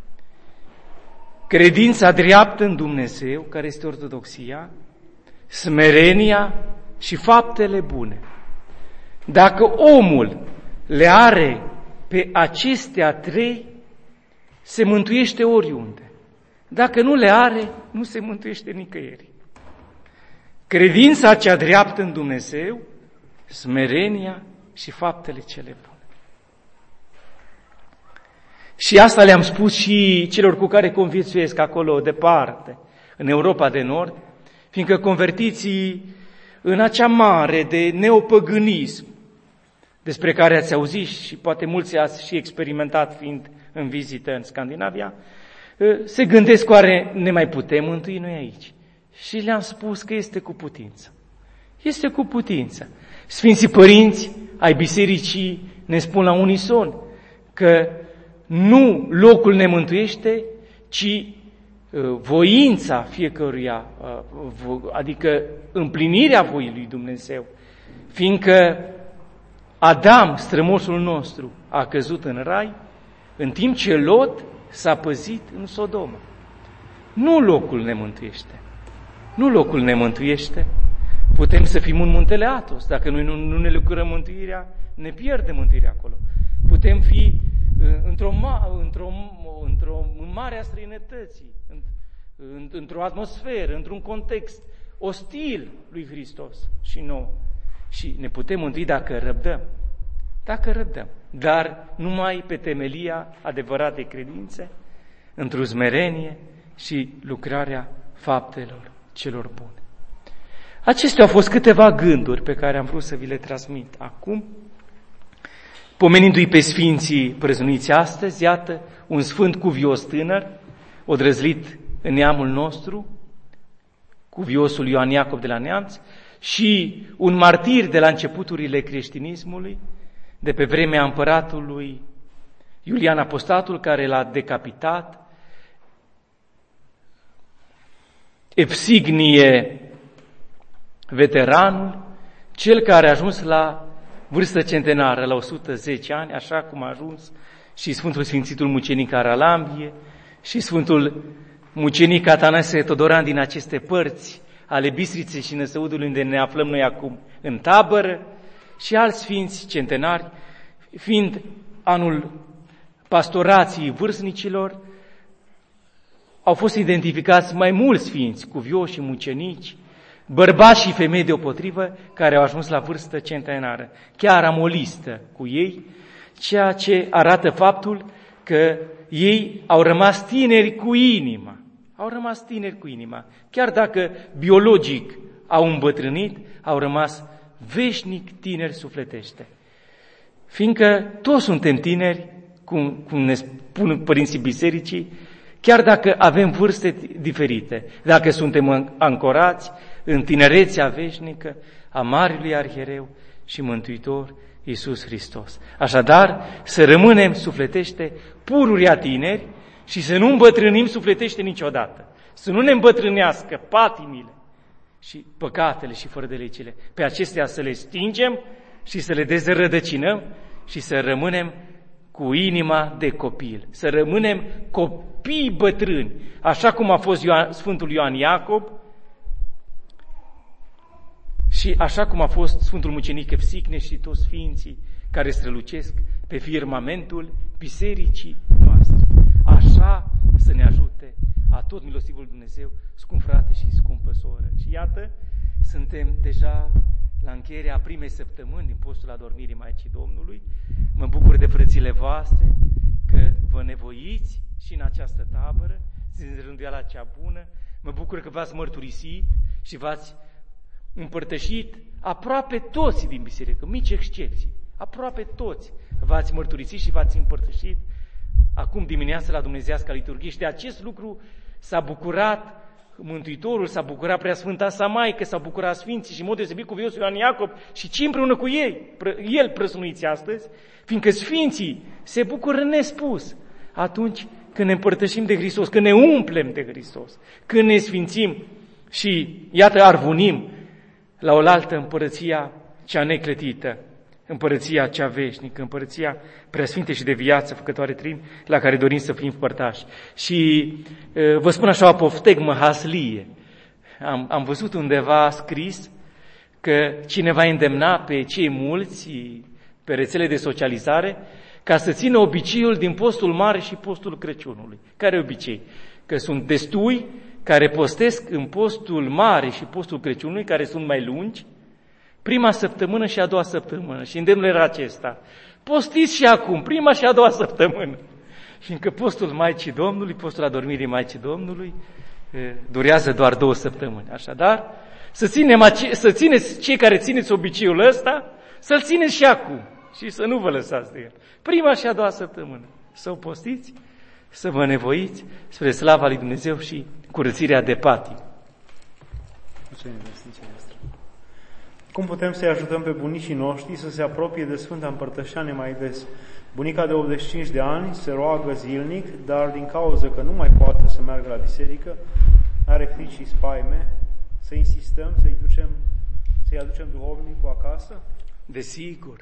Credința dreaptă în Dumnezeu, care este ortodoxia, smerenia și faptele bune. Dacă omul le are pe acestea trei, se mântuiește oriunde. Dacă nu le are, nu se mântuiește nicăieri. Credința cea dreaptă în Dumnezeu, smerenia și faptele cele bune. Și asta le-am spus și celor cu care conviețuiesc acolo departe, în Europa de Nord, fiindcă convertiții în acea mare de neopăgânism, despre care ați auzit și poate mulți ați și experimentat fiind în vizită în Scandinavia, se gândesc, oare ne mai putem mântui noi aici? Și le-am spus că este cu putință. Este cu putință. Sfinții părinți ai bisericii ne spun la unison că nu locul ne mântuiește, ci voința fiecăruia, adică împlinirea voii lui Dumnezeu. Fiindcă Adam, strămoșul nostru, a căzut în rai, în timp ce Lot s-a păzit în Sodomă. Nu locul ne mântuiește. Nu locul ne mântuiește. Putem să fim în Muntele Atos. Dacă noi nu, nu ne lucrăm mântuirea, ne pierdem mântuirea acolo. Putem fi într-o, într-o, într-o în marea străinătății, într-o atmosferă, într-un context ostil lui Hristos și nouă. Și ne putem mântui dacă răbdăm. Dacă răbdăm. Dar numai pe temelia adevăratei credințe, într-o smerenie și lucrarea faptelor celor bune. Acestea au fost câteva gânduri pe care am vrut să vi le transmit acum, pomenindu-i pe sfinții prăznuiți astăzi. Iată, un sfânt cuvios tânăr, odrăzlit în neamul nostru, cuviosul Ioan Iacob de la Neamț, și un martir de la începuturile creștinismului, de pe vremea împăratului Iulian Apostatul, care l-a decapitat, Epsignie, veteranul, cel care a ajuns la vârstă centenară, la o sută zece ani, așa cum a ajuns și Sfântul Sfințitul Mucenic Aralambie și Sfântul Mucenic Atanasie Todoran din aceste părți ale Bistriței și Năsăudului, unde ne aflăm noi acum în tabără, și alți sfinți centenari, fiind anul pastorației vârstnicilor, au fost identificați mai mulți sfinți, cuvioși și mucenici, bărbați și femei deopotrivă, care au ajuns la vârstă centenară. Chiar am o listă cu ei, ceea ce arată faptul că ei au rămas tineri cu inima. Au rămas tineri cu inima. Chiar dacă biologic au îmbătrânit, au rămas veșnic tineri sufletește. Fiindcă toți suntem tineri, cum, cum ne spun părinții bisericii, chiar dacă avem vârste diferite, dacă suntem ancorați în tinerețea veșnică a Marelui Arhiereu și Mântuitor Iisus Hristos. Așadar, să rămânem sufletește pururea tineri și să nu îmbătrânim sufletește niciodată. Să nu ne îmbătrânească patimile și păcatele și fără de legile. Pe acestea să le stingem și să le dezrădăcinăm și să rămânem cu inima de copil. Să rămânem copii bătrâni, așa cum a fost Ioan, Sfântul Ioan Iacob și așa cum a fost Sfântul Mucenic Epsignie și toți sfinții care strălucesc pe firmamentul bisericii noastre. Așa să ne ajute a tot milostivul Dumnezeu, scump frate și scumpă soră. Și iată, suntem deja la încheierea primei săptămâni din postul adormirii Maicii Domnului. Mă bucur de frățile voastre că vă nevoiți și în această tabără, în rânduiala cea bună. Mă bucur că v-ați mărturisit și v-ați împărtășit aproape toți din biserică, mici excepții, aproape toți v-ați mărturisit și v-ați împărtășit acum dimineața la Dumnezeiasca liturghie și de acest lucru s-a bucurat Mântuitorul, s-a bucurat Preasfânta sa Maică, s-a bucurat Sfinții și în mod deosebit cuviosul Ioan Iacob și cei împreună cu ei, el prăsnuiți astăzi, fiindcă Sfinții se bucură nespus atunci când ne împărtășim de Hristos, când ne umplem de Hristos, când ne sfințim și, iată, arvunim la oaltă împărăția cea neclătită, împărăția cea veșnică, împărăția preasfinte și de viață făcătoare trin, la care dorim să fim părtași. Și vă spun așa o apoftegmă haslie. Am, am văzut undeva scris că cineva îndemna pe cei mulți, pe rețele de socializare, ca să țină obiceiul din postul mare și postul Crăciunului. Care obicei? Că sunt destui care postesc în postul mare și postul Crăciunului, care sunt mai lungi, prima săptămână și a doua săptămână. Și îndemnul era acesta: postiți și acum, prima și a doua săptămână. Și încă postul Maicii Domnului, postul adormirii Maicii Domnului, durează doar două săptămâni. Așadar, să, ținem, să țineți cei care țineți obiceiul ăsta, să-l țineți și acum și să nu vă lăsați de el. Prima și a doua săptămână să o postiți, să vă nevoiți spre slava lui Dumnezeu și curățirea de patii. Cum putem să-i ajutăm pe bunicii noștri să se apropie de Sfânta Împărtășanie mai des? Bunica de optzeci și cinci de ani se roagă zilnic, dar din cauza că nu mai poate să meargă la biserică, are frici și spaime, să insistăm, să-i ducem, să-i aducem duhovnicul acasă? Desigur.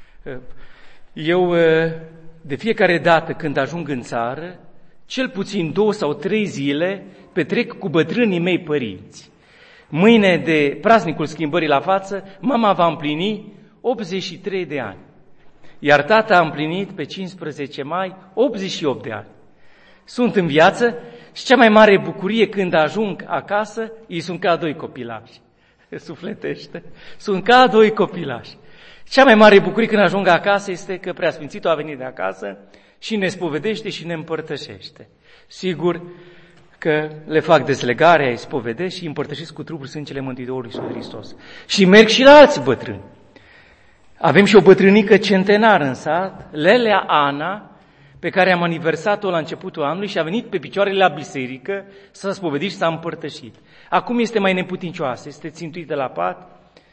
Eu, de fiecare dată când ajung în țară, cel puțin două sau trei zile petrec cu bătrânii mei părinți. Mâine, de praznicul schimbării la față, mama va împlini optzeci și trei de ani, iar tata a împlinit pe cincisprezece mai optzeci și opt de ani. Sunt în viață și cea mai mare bucurie când ajung acasă, ei sunt ca doi copilași. Sufletește. Sunt ca doi copilași. Cea mai mare bucurie când ajung acasă este că Preasfințitul a venit de acasă și ne spovedește și ne împărtășește. Sigur că le fac dezlegarea, îi spovedesc și îi împărtășesc cu trupul sângele Mântuitorului Iisus Hristos. Și merg și la alți bătrâni. Avem și o bătrânică centenară în sat, Lelea Ana, pe care am aniversat-o la începutul anului și a venit pe picioarele la biserică să s-a spovedit și s-a împărtășit. Acum este mai neputincioasă, este țintuită la pat,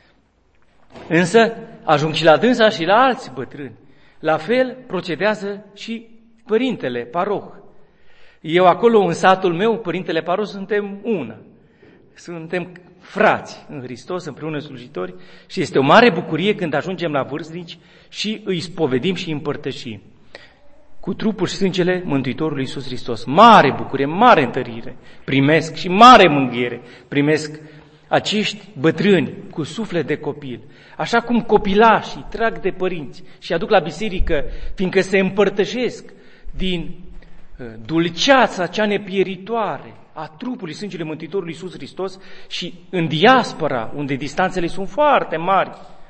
însă ajung și la dânsa și la alți bătrâni. La fel procedează și părintele paroh. Eu acolo, în satul meu, părintele paroh, suntem una. Suntem frați în Hristos, împreună slujitori și este o mare bucurie când ajungem la vârstnici și îi spovedim și îi împărtășim cu trupul și sângele Mântuitorului Iisus Hristos. Mare bucurie, mare întărire primesc și mare mânghiere primesc acești bătrâni cu suflet de copil. Așa cum copilașii trag de părinți și aduc la biserică, fiindcă se împărtășesc din dulceața cea nepieritoare a trupului sângele Mântuitorului Iisus Hristos și în diaspora, unde distanțele sunt foarte mari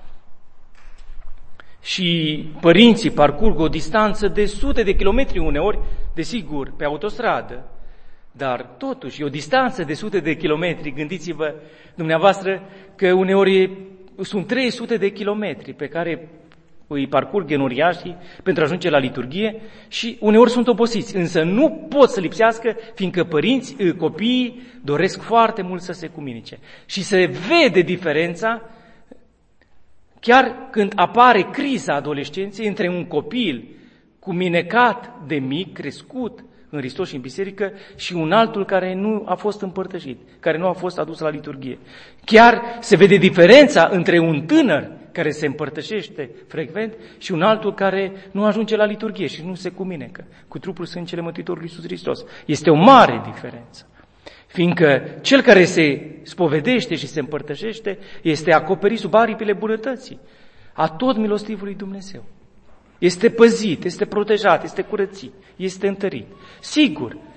și părinții parcurg o distanță de sute de kilometri uneori, desigur, pe autostradă, dar totuși e o distanță de sute de kilometri. Gândiți-vă dumneavoastră că uneori sunt trei sute de kilometri pe care îi parcurg enoriașii pentru a ajunge la liturghie și uneori sunt obosiți, însă nu pot să lipsească, fiindcă părinți, copiii doresc foarte mult să se cuminice. Și se vede diferența chiar când apare criza adolescenței între un copil cuminecat de mic, crescut în Hristos și în biserică, și un altul care nu a fost împărtășit, care nu a fost adus la liturghie. Chiar se vede diferența între un tânăr care se împărtășește frecvent și un altul care nu ajunge la liturghie și nu se cuminecă cu trupul sângele Mântuitorului Iisus Hristos. Este o mare diferență, fiindcă cel care se spovedește și se împărtășește este acoperit sub aripile bunătății a tot milostivului Dumnezeu. Este păzit, este protejat, este curățit, este întărit. Sigur,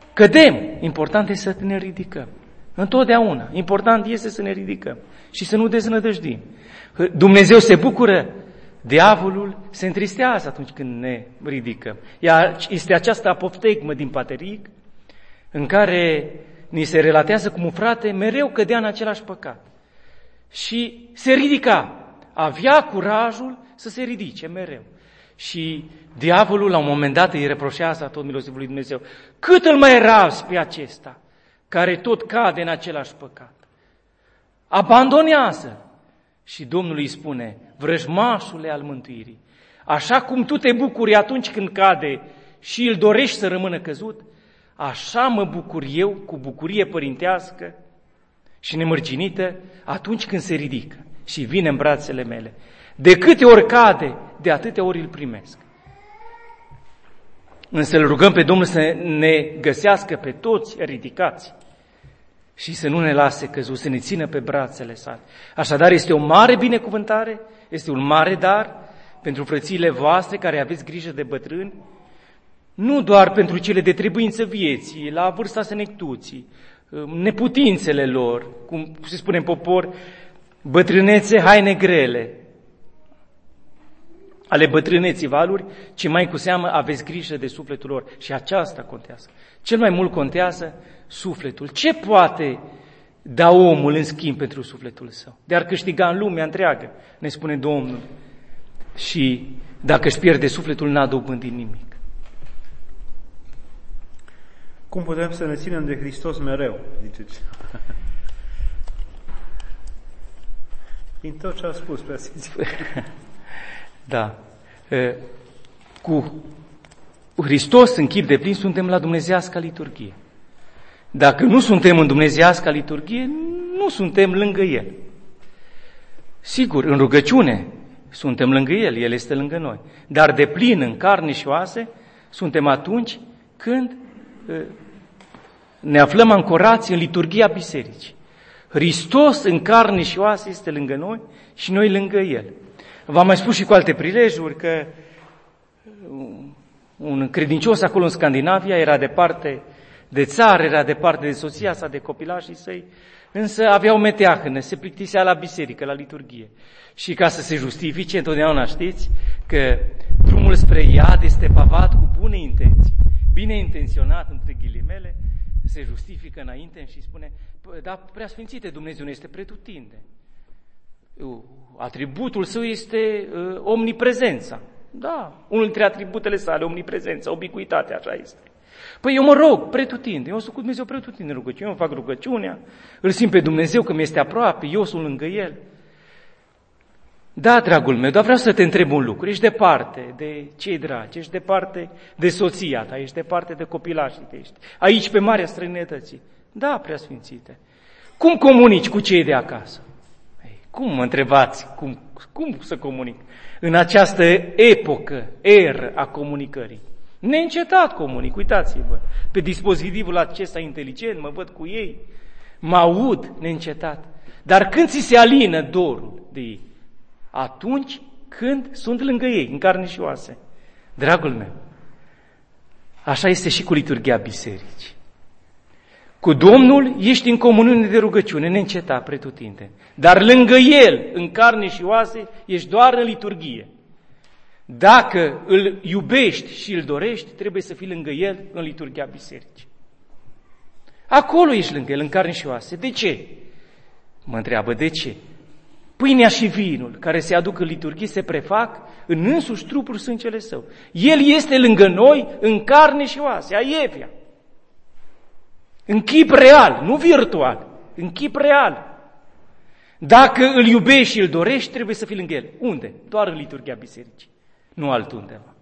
Cădem. Important este să ne ridicăm. Întotdeauna. Important este să ne ridicăm și să nu deznădăjdim. Dumnezeu se bucură, diavolul se întristează atunci când ne ridicăm. Iar este această apoftegmă din Pateric în care ni se relatează cum un frate mereu cădea în același păcat. Și se ridica. Avea curajul să se ridice mereu. Și diavolul la un moment dat îi reproșează a tot milostivului Dumnezeu: cât îl mai razi pe acesta care tot cade în același păcat? Abandonează. Și Domnul îi spune: vrăjmașule al mântuirii, așa cum tu te bucuri atunci când cade și îl dorești să rămână căzut, așa mă bucur eu cu bucurie părintească și nemărginită atunci când se ridică și vine în brațele mele. De câte ori cade, de atâtea ori îl primesc. Însă îl rugăm pe Domnul să ne găsească pe toți ridicați și să nu ne lase căzuți, să ne țină pe brațele sale. Așadar, este o mare binecuvântare, este un mare dar pentru frățiile voastre care aveți grijă de bătrâni, nu doar pentru cele de trebuință vieții, la vârsta senectuții, neputințele lor, cum se spune în popor, bătrânețe, haine grele, ale bătrâneții valuri, ci mai cu seamă aveți grijă de sufletul lor. Și aceasta contează. Cel mai mult contează sufletul. Ce poate da omul în schimb pentru sufletul său? De a câștiga în lumea întreagă, ne spune Domnul. Și dacă își pierde sufletul, n-a dobândit nimic. Cum putem să ne ținem de Hristos mereu, ziceți? Din tot ce a spus, preasfințitul. Da. Cu Hristos în chip de plin suntem la dumnezeiasca liturghie. Dacă nu suntem în dumnezeiasca liturghie, nu suntem lângă El. Sigur, în rugăciune suntem lângă El, El este lângă noi. Dar de plin în carne și oase suntem atunci când ne aflăm ancorați în liturghia bisericii. Hristos în carne și oase este lângă noi și noi lângă El. V-am mai spus și cu alte prilejuri că un credincios acolo în Scandinavia era departe de țară, era departe de soția sa, de copilașii săi, însă avea o meteahână, se plictisea la biserică, la liturghie. Și ca să se justifice, întotdeauna știți că drumul spre iad este pavat cu bune intenții, bine intenționat, între ghilimele, se justifică înainte și spune: da, preasfințite, Dumnezeu nu este pretutindeni. Atributul său este uh, omniprezența. Da, unul dintre atributele sale, omniprezența, ubicuitatea, așa este. Păi eu mă rog, pretutindeni, eu sunt cu Dumnezeu pretutindeni în rugăciune, eu îmi fac rugăciunea, îl simt pe Dumnezeu că mi este aproape, eu sunt lângă El. Da, dragul meu, dar vreau să te întreb un lucru. Ești departe de cei dragi, ești departe de soția ta, ești departe de copilașii tăi, ești aici pe marea străinătății. Da, preasfințite. Cum comunici cu cei de acasă? Cum mă întrebați? Cum, cum să comunic? În această epocă, eră a comunicării. Neîncetat comunic, uitați-vă. Pe dispozitivul acesta inteligent, mă văd cu ei, mă aud neîncetat. Dar când ți se alină dorul de ei? Atunci când sunt lângă ei, în carne și oase. Dragul meu, așa este și cu liturghia bisericii. Cu Domnul ești în comuniune de rugăciune, neîncetat, pretutindeni. Dar lângă El, în carne și oase, ești doar în liturghie. Dacă îl iubești și îl dorești, trebuie să fii lângă El în liturghia bisericii. Acolo ești lângă El, în carne și oase. De ce? Mă întreabă, de ce? Pâinea și vinul care se aduc în liturghie se prefac în însuși trupul sângele Său. El este lângă noi în carne și oase, aievia. În chip real, nu virtual, în chip real. Dacă îl iubești și îl dorești, trebuie să fii lângă El. Unde? Doar în liturghia bisericii, nu altundeva.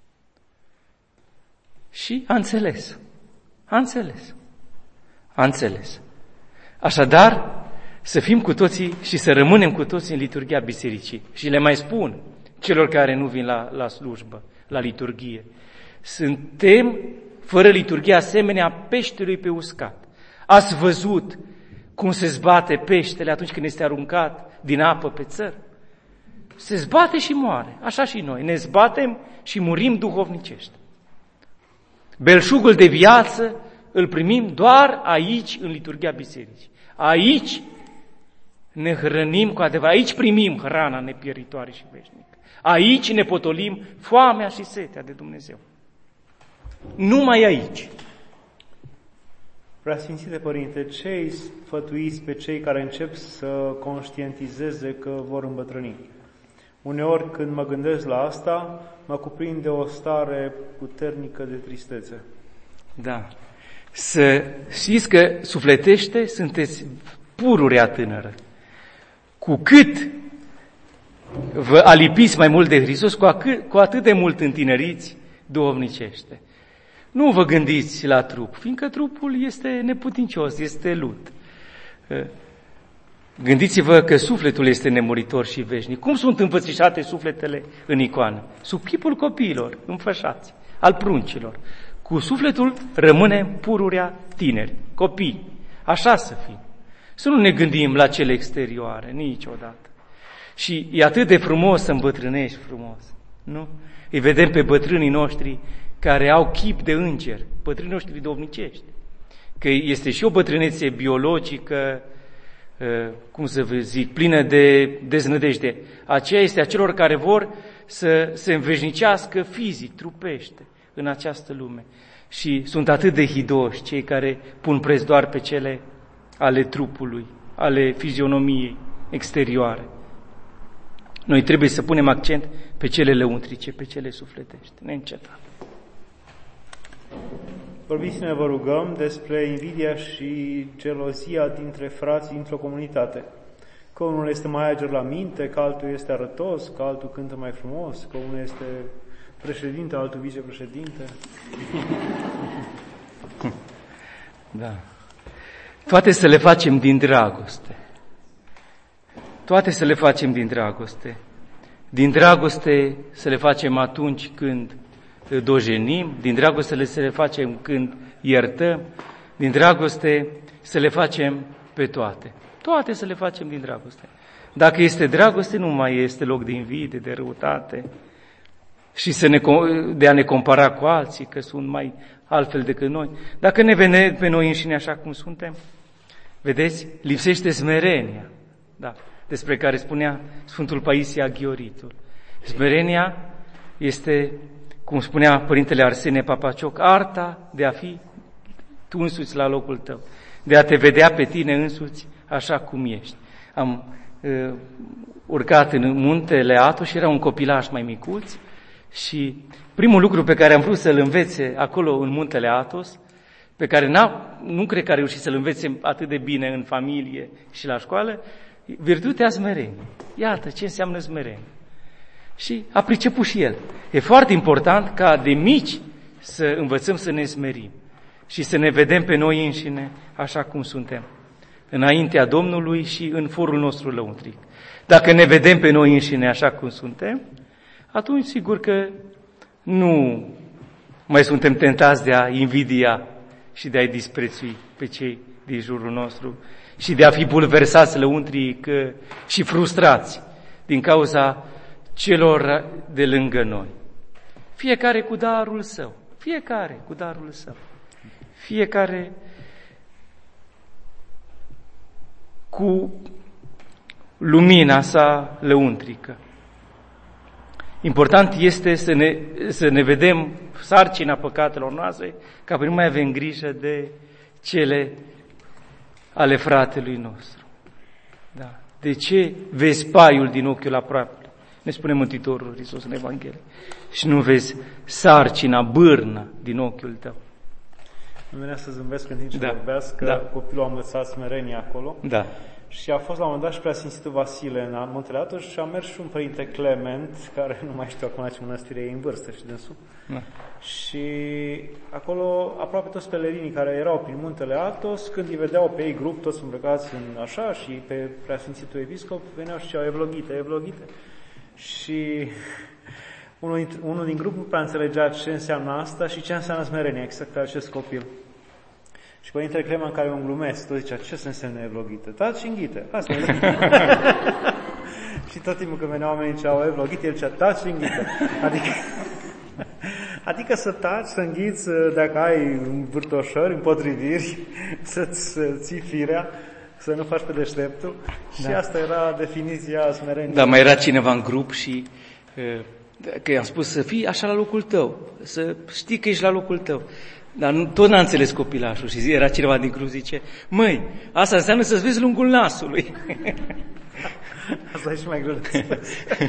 Și a înțeles, a înțeles, a înțeles. Așadar, să fim cu toții și să rămânem cu toții în liturghia bisericii. Și le mai spun celor care nu vin la, la slujbă, la liturghie. Suntem fără liturghie asemenea peștelui pe uscat. Ați văzut cum se zbate peștele atunci când este aruncat din apă pe țăr? Se zbate și moare. Așa și noi. Ne zbatem și murim duhovnicești. Belșugul de viață îl primim doar aici, în liturghia bisericii. Aici ne hrănim cu adevărat, aici primim hrana nepieritoare și veșnică. Aici ne potolim foamea și setea de Dumnezeu. Numai aici. Preasfințite Părinte, ce îi sfătuiți pe cei care încep să conștientizeze că vor îmbătrâni? Uneori când mă gândesc la asta, mă cuprinde o stare puternică de tristețe. Da. Să știți că sufletește sunteți pururea tânără. Cu cât vă alipiți mai mult de Hristos, cu atât, cu atât de mult întineriți duhovnicește. Nu vă gândiți la trup, fiindcă trupul este neputincios, este lut. Gândiți-vă că sufletul este nemuritor și veșnic. Cum sunt înfățișate sufletele în icoană? Sub chipul copiilor, înfășați, al pruncilor. Cu sufletul rămâne pururea tineri, copii. Așa să fim. Să nu ne gândim la cele exterioare, niciodată. Și e atât de frumos să îmbătrânești frumos, nu? Îi vedem pe bătrânii noștri care au chip de înger, bătrânii noștri duhovnicești. Că este și o bătrânețe biologică, cum să vă zic, plină de deznădejde. Aceea este a celor care vor să se înveșnicească fizic, trupește, în această lume. Și sunt atât de hidoși cei care pun preț doar pe cele ale trupului, ale fizionomiei exterioare. Noi trebuie să punem accent pe cele lăuntrice, pe cele sufletești, neîncetat. Vorbiți-ne, vă rugăm, despre invidia și gelozia dintre frații dintr-o comunitate. Că unul este mai ager la minte, că altul este arătos, că altul cântă mai frumos, că unul este președinte, altul vicepreședinte. Da. Toate să le facem din dragoste. Toate să le facem din dragoste. Din dragoste să le facem atunci când dojenim, din dragoste să le facem când iertăm, din dragoste să le facem pe toate. Toate să le facem din dragoste. Dacă este dragoste, nu mai este loc de invidie, de răutate și să ne, de a ne compara cu alții, că sunt mai altfel decât noi. Dacă ne vedem pe noi înșine așa cum suntem, vedeți, lipsește smerenia, da, despre care spunea Sfântul Paisie Aghioritul. Smerenia este, cum spunea Părintele Arsenie Papacioc, arta de a fi tu însuți la locul tău, de a te vedea pe tine însuți așa cum ești. Am uh, urcat în muntele Atos și era un copilaș mai micuț și primul lucru pe care am vrut să-l învețe acolo în muntele Atos, pe care n-a, nu cred că a reușit să-l învețe atât de bine în familie și la școală, virtutea smereniei. Iată ce înseamnă smerenie. Și a priceput și el. E foarte important ca de mici să învățăm să ne smerim și să ne vedem pe noi înșine așa cum suntem, înaintea Domnului și în forul nostru lăuntric. Dacă ne vedem pe noi înșine așa cum suntem, atunci sigur că nu mai suntem tentați de a invidia și de a-i disprețui pe cei din jurul nostru și de a fi bulversați lăuntric și frustrați din cauza celor de lângă noi. Fiecare cu darul său, fiecare cu darul său, fiecare cu lumina sa lăuntrică. Important este să ne, să ne vedem sarcina păcatelor noastre, ca să nu mai avem grijă de cele ale fratelui nostru. Da. De ce vezi paiul din ochiul aproape? Ne spune Mântuitorul Hristos în Evanghelie. Și nu vezi sarcina, bârna din ochiul tău. Îmi venea să zâmbesc în timp ce da. vorbească, da. Copilul a învățat smerenie acolo. Da. Și a fost la un moment dat și Preasfințitul Vasile în Muntele Atos și a mers și un Părinte Clement, care nu mai știu acum la ce mănăstire e în vârstă și dânsul. Da. Și acolo aproape toți pelerinii care erau prin Muntele Atos, când îi vedeau pe ei grup, toți îmbrăcați în așa, și pe Preasfințitul Episcop, veneau și ceau, evloghite, evloghite. Și unul, unul din grup nu prea înțelegea ce înseamnă asta și ce înseamnă smerenia, exact acest copil. Și Părintele Clement, care e un glumesc, tot zicea, ce se înseamnă evloghite? Taci și înghite. Asta e. Și tot timpul când veneau oamenii ceau evloghite, el zicea, taci și înghite. Adică, Adică să taci, să înghiți, dacă ai învârtoșări, împotriviri, să-ți ții firea, să nu faci pe deșteptul. Da. Și asta era definiția smereniei. Da, mai era cineva în grup și că i-am spus să fii așa la locul tău, să știi că ești la locul tău. Dar nu, tot n-a înțeles copilașul și era cineva din grup, zice, măi, asta înseamnă să-ți vezi lungul nasului. Asta e și mai greu de spus.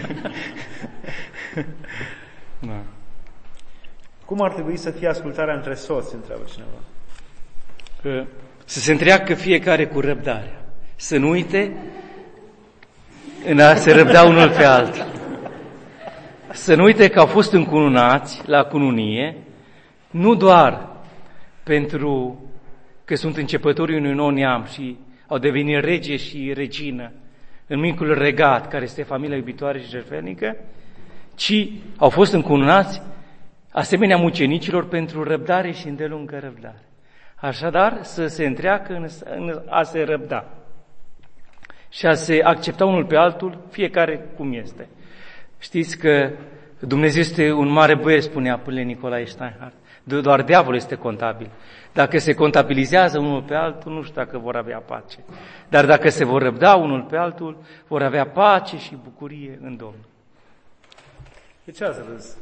Da. Cum ar trebui să fie ascultarea între soți, întreabă cineva? Că să se întreacă fiecare cu răbdarea. Să nu uite în a se răbda unul pe altul. Să nu uite că au fost încununați la cununie, nu doar pentru că sunt începătorii unui nou neam și au devenit rege și regină în micul regat, care este familia iubitoare și jertfelnică, ci au fost încununați asemenea mucenicilor pentru răbdare și îndelungă răbdare. Așadar, să se întreacă în, în a se răbda și a se accepta unul pe altul, fiecare cum este. Știți că Dumnezeu este un mare băiet, spunea până Nicolae Steinhardt. Doar diavolul este contabil. Dacă se contabilizează unul pe altul, nu știu dacă vor avea pace. Dar dacă se vor răbda unul pe altul, vor avea pace și bucurie în Domnul. De ce ați râs?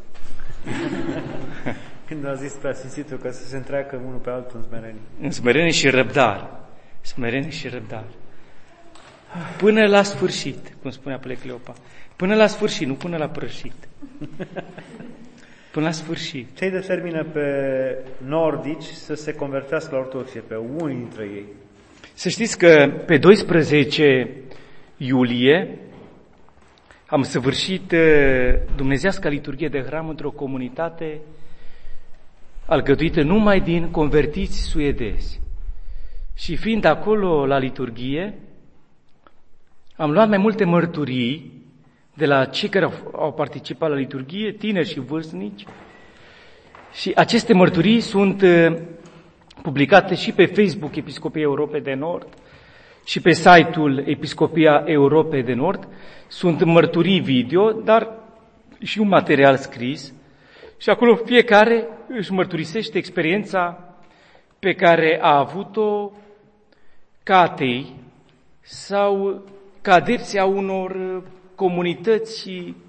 Când a zis preasfințitul că să se întreacă unul pe altul în smerenie. În smerenie și răbdare. Smerenie și răbdare. Până la sfârșit, cum spunea Plecleopa. Până la sfârșit, nu până la prășit. Până la sfârșit. Ce îi determină pe nordici să se convertească la ortodoxie, pe unii dintre ei? Să știți că pe doisprezece iulie am săvârșit dumnezeiasca liturghie de hram într-o comunitate alcătuită numai din convertiți suedezi. Și fiind acolo la liturghie, am luat mai multe mărturii de la cei care au participat la liturghie, tineri și vârstnici, și aceste mărturii sunt publicate și pe Facebook Episcopia Europei de Nord și pe site-ul Episcopia Europei de Nord. Sunt mărturii video, dar și un material scris și acolo fiecare își mărturisește experiența pe care a avut-o ca atei sau ca adepți a unor comunități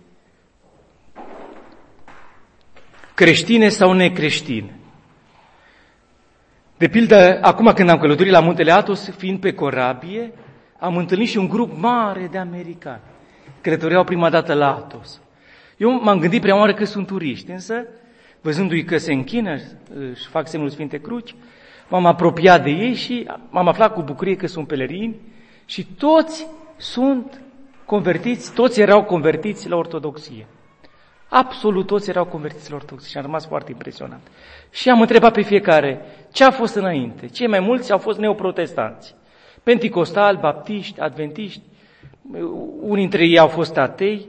creștine sau necreștine. De pildă, acum când am călătorit la Muntele Athos, fiind pe corabie, am întâlnit și un grup mare de americani. Călătoreau prima dată la Athos. Eu m-am gândit prima oară că sunt turiști, însă, văzându-i că se închină, își fac semnul Sfinte Cruci, m-am apropiat de ei și m-am aflat cu bucurie că sunt pelerini și toți sunt convertiți, toți erau convertiți la ortodoxie. Absolut toți erau convertiți la ortodoxie și am rămas foarte impresionat. Și am întrebat pe fiecare ce a fost înainte. Cei mai mulți au fost neoprotestanți, penticostali, baptiști, adventiști, unii dintre ei au fost atei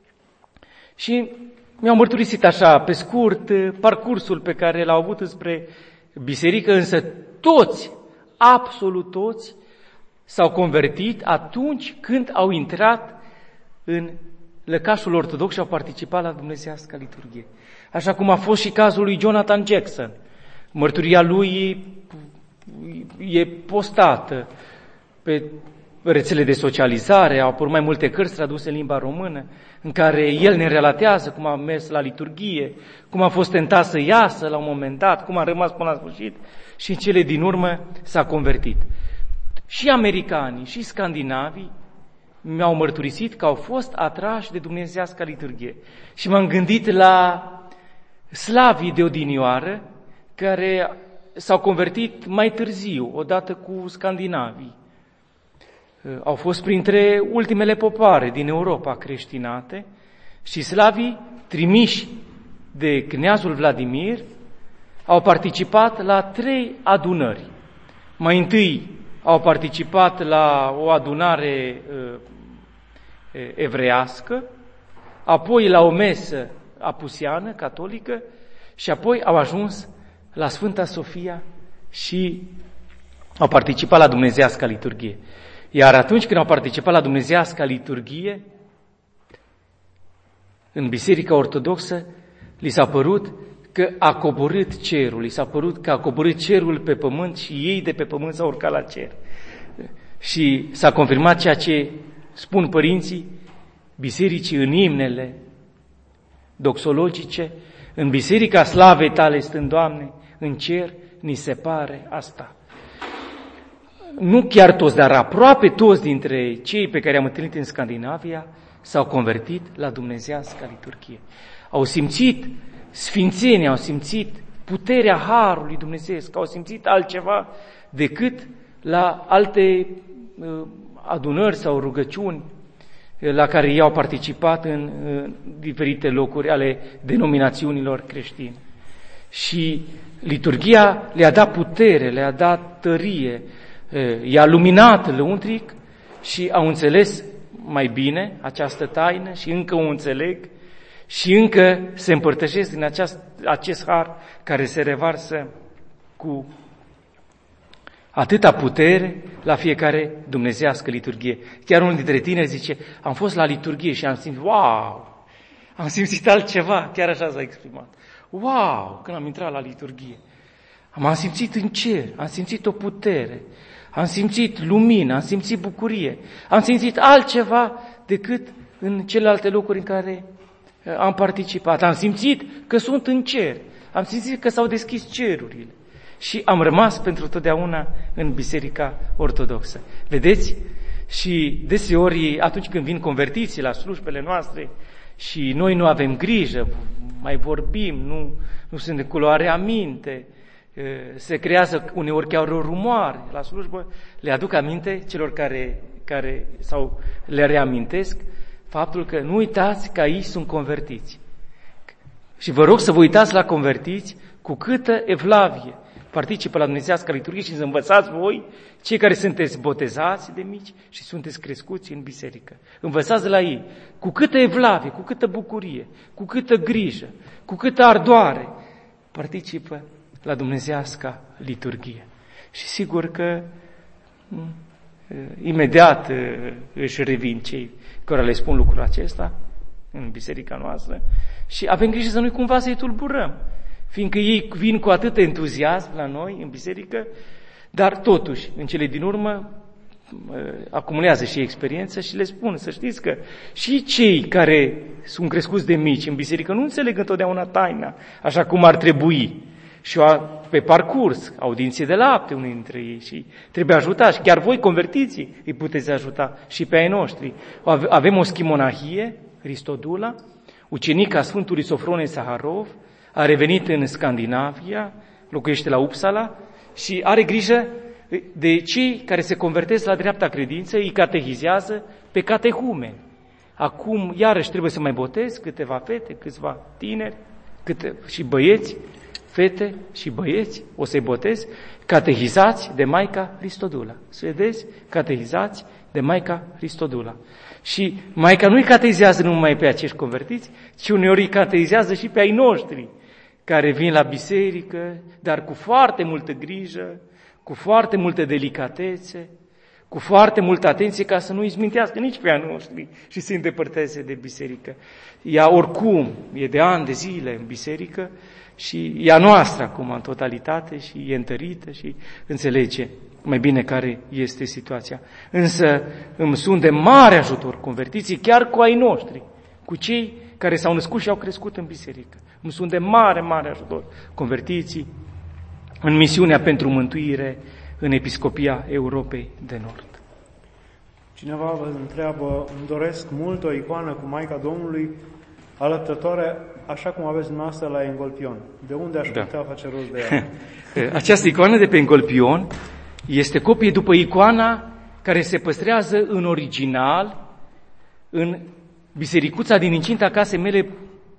și mi-au mărturisit așa, pe scurt, parcursul pe care l-au avut înspre biserică, însă toți, absolut toți, s-au convertit atunci când au intrat în lăcașul ortodox și au participat la dumnezeiasca liturghie. Așa cum a fost și cazul lui Jonathan Jackson. Mărturia lui e postată pe rețele de socializare, au apărut mai multe cărți traduse în limba română, în care el ne relatează cum a mers la liturghie, cum a fost tentat să iasă la un moment dat, cum a rămas până la sfârșit și în cele din urmă s-a convertit. Și americanii și scandinavii mi-au mărturisit că au fost atrași de dumnezeiasca liturghie. Și m-am gândit la slavii de odinioară care s-au convertit mai târziu, odată cu scandinavii. Au fost printre ultimele popoare din Europa creștinate și slavii trimiși de kneazul Vladimir au participat la trei adunări. Mai întâi au participat la o adunare uh, evreiască, apoi la o mesă apusiană, catolică, și apoi au ajuns la Sfânta Sofia și au participat la dumnezeiasca liturghie. Iar atunci când au participat la dumnezeiasca liturghie, în Biserica Ortodoxă, li s-a părut că a coborât cerul, i s-a părut că a coborât cerul pe pământ și ei de pe pământ s-au urcat la cer. Și s-a confirmat ceea ce spun părinții bisericii în imnele doxologice, în biserica slavei tale stând, Doamne, în cer ni se pare asta. Nu chiar toți, dar aproape toți dintre cei pe care am întâlnit în Scandinavia s-au convertit la dumnezeiasca liturghie. Au simțit sfințenia, au simțit puterea Harului Dumnezeiesc, au simțit altceva decât la alte uh, adunări sau rugăciuni la care ei au participat în uh, diferite locuri ale denominațiunilor creștine. Și liturghia le-a dat putere, le-a dat tărie, uh, i-a luminat lăuntric și au înțeles mai bine această taină și încă o înțeleg și încă se împărtășesc din aceast, acest har care se revarsă cu atâta putere la fiecare dumnezeiască liturghie. Chiar unul dintre tineri zice, am fost la liturghie și am simțit, wow, am simțit altceva, chiar așa s-a exprimat. Wow, când am intrat la liturghie. M-am simțit în cer, am simțit o putere, am simțit lumină, am simțit bucurie, am simțit altceva decât în celelalte locuri în care am participat. Am simțit că sunt în cer, am simțit că s-au deschis cerurile și am rămas pentru totdeauna în Biserica Ortodoxă. Vedeți? Și deseori, atunci când vin convertiții la slujbele noastre și noi nu avem grijă, mai vorbim, nu, nu sunt de culoare aminte, se creează uneori chiar o rumoare la slujbă, le aduc aminte celor care, care sau le reamintesc faptul că nu uitați că aici sunt convertiți. Și vă rog să vă uitați la convertiți cu câtă evlavie participă la dumnezeiasca liturghie și să învățați voi, cei care sunteți botezați de mici și sunteți crescuți în biserică. Învățați de la ei cu câtă evlavie, cu câtă bucurie, cu câtă grijă, cu câtă ardoare participă la dumnezeiasca liturghie. Și sigur că imediat își revin cei care le spun lucrul acesta în biserica noastră și avem grijă să nu cumva să-i tulburăm, fiindcă ei vin cu atât entuziasm la noi în biserică, dar totuși, în cele din urmă, acumulează și experiență și le spun, să știți că și cei care sunt crescuți de mici în biserică nu înțeleg întotdeauna taina, așa cum ar trebui. Și pe parcurs, audiențe de lapte unii dintre ei și trebuie ajutați. Chiar voi, convertiții, îi puteți ajuta și pe ai noștri. Avem o schimonahie, Hristodula, ucenica Sfântului Sofronie Saharov, a revenit în Scandinavia, locuiește la Uppsala și are grijă de cei care se convertesc la dreapta credință, îi catehizează pe catehumeni. Acum, iarăși, trebuie să mai botez câteva fete, câțiva tineri câte, și băieți, fete și băieți, o să-i botez, catehizați de Maica Hristodula. Să vedeți, catehizați de Maica Hristodula. Și Maica nu-i catehizează numai pe acești convertiți, ci uneori îi catehizează și pe ai noștri, care vin la biserică, dar cu foarte multă grijă, cu foarte multă delicatețe, cu foarte multă atenție ca să nu îi smintească nici pe ai noștri și să îi îndepărteze de biserică. Ea oricum e de ani de zile în biserică și e a noastră acum în totalitate și e întărită și înțelege mai bine care este situația. Însă îmi sunt de mare ajutor convertiții chiar cu ai noștri, cu cei care s-au născut și au crescut în biserică. Îmi sunt de mare, mare ajutor convertiții în misiunea pentru mântuire în Episcopia Europei de Nord. Cineva vă întreabă, îmi doresc mult o icoană cu Maica Domnului alăptătoare, așa cum aveți dumneavoastră la Engolpion. De unde aș putea da. face rost de ea? Această icoană de pe Engolpion este copie după icoana care se păstrează în original în bisericuța din incinta casei mele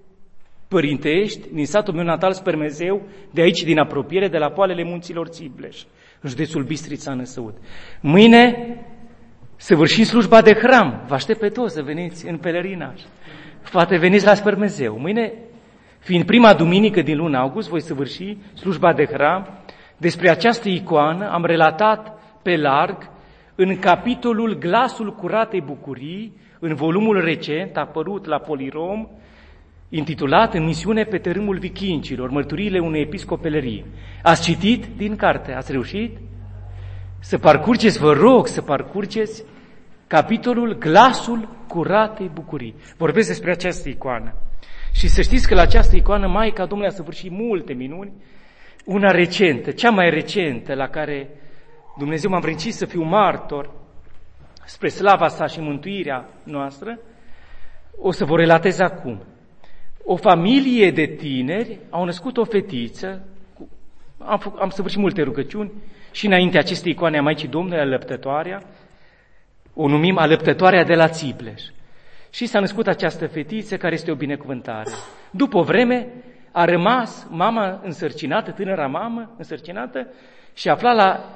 părintești, din satul meu natal Spermezeu, de aici din apropiere, de la poalele munților Țibleș, în județul Bistrița, Năsăud. Mâine săvârșim slujba de hram. Vă aștept pe toți să veniți în pelerinaj. Poate veniți la Spermezeu. Mâine, fiind prima duminică din luna august, voi săvârși slujba de hram. Despre această icoană am relatat pe larg în capitolul Glasul Curatei Bucurii, în volumul recent apărut la Polirom, intitulat În misiune pe tărâmul vichincilor, mărturiile unei episcopelării. Ați citit din carte? Ați reușit? Să parcurgeți, vă rog, să parcurgeți capitolul Glasul curatei bucurii. Vorbesc despre această icoană. Și să știți că la această icoană Maica Domnului a săvârșit multe minuni. Una recentă, cea mai recentă, la care Dumnezeu m-a învrednicit să fiu martor spre slava sa și mântuirea noastră, o să vă relatez acum. O familie de tineri au născut o fetiță, cu, am, făcut, am săvârșit multe rugăciuni și înainte acestei icoane a Maicii Domnului, alăptătoarea, o numim alăptătoarea de la Țipleș. Și s-a născut această fetiță care este o binecuvântare. După o vreme a rămas mama însărcinată, tânăra mamă însărcinată, și afla la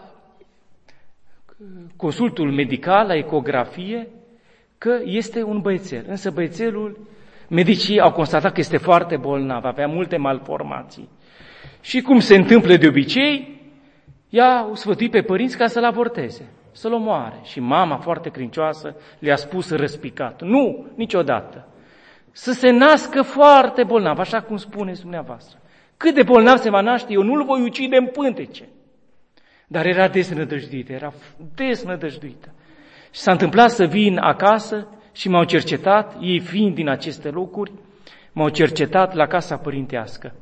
consultul medical, la ecografie, că este un băiețel. Însă băiețelul, medicii au constatat că este foarte bolnav, avea multe malformații. Și cum se întâmplă de obicei, ea o sfătui pe părinți ca să-l avorteze, să-l omoare. Și mama, foarte crincioasă, le-a spus răspicat: nu, niciodată. Să se nască foarte bolnav, așa cum spuneți dumneavoastră. Cât de bolnav se va naște, eu nu-l voi ucide în pântece. Dar era desnădăjduită, era desnădăjduită. Și s-a întâmplat să vin acasă și m-au cercetat, ei fiind din aceste locuri, m-au cercetat la casa părintească.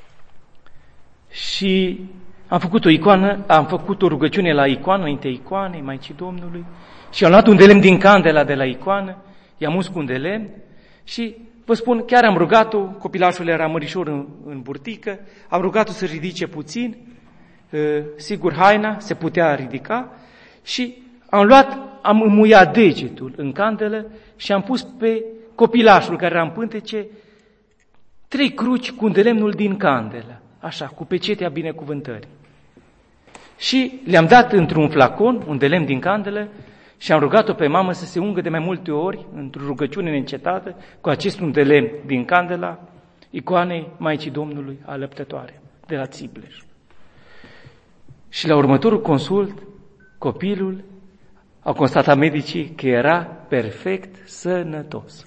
Și am făcut o icoană, am făcut o rugăciune la icoană, înaintea icoanei Maicii Domnului, și am luat un de lemn din candela de la icoană, i-am uns cu un de lemn și vă spun, chiar am rugat-o, copilașul era mărișor în, în burtică, am rugat-o să ridice puțin, sigur haina se putea ridica, și am luat, am înmuiat degetul în candelă și am pus pe copilașul care era în pântece trei cruci cu îndelemnul din candelă, așa, cu pecetea binecuvântării. Și le-am dat într-un flacon, un de lemn din candelă, și am rugat-o pe mamă să se ungă de mai multe ori, într-o rugăciune neîncetată, cu acest un de lemn din candela icoanei Maicii Domnului alăptătoare, de la Țipleș. Și la următorul consult, copilul, au constatat medicii că era perfect sănătos.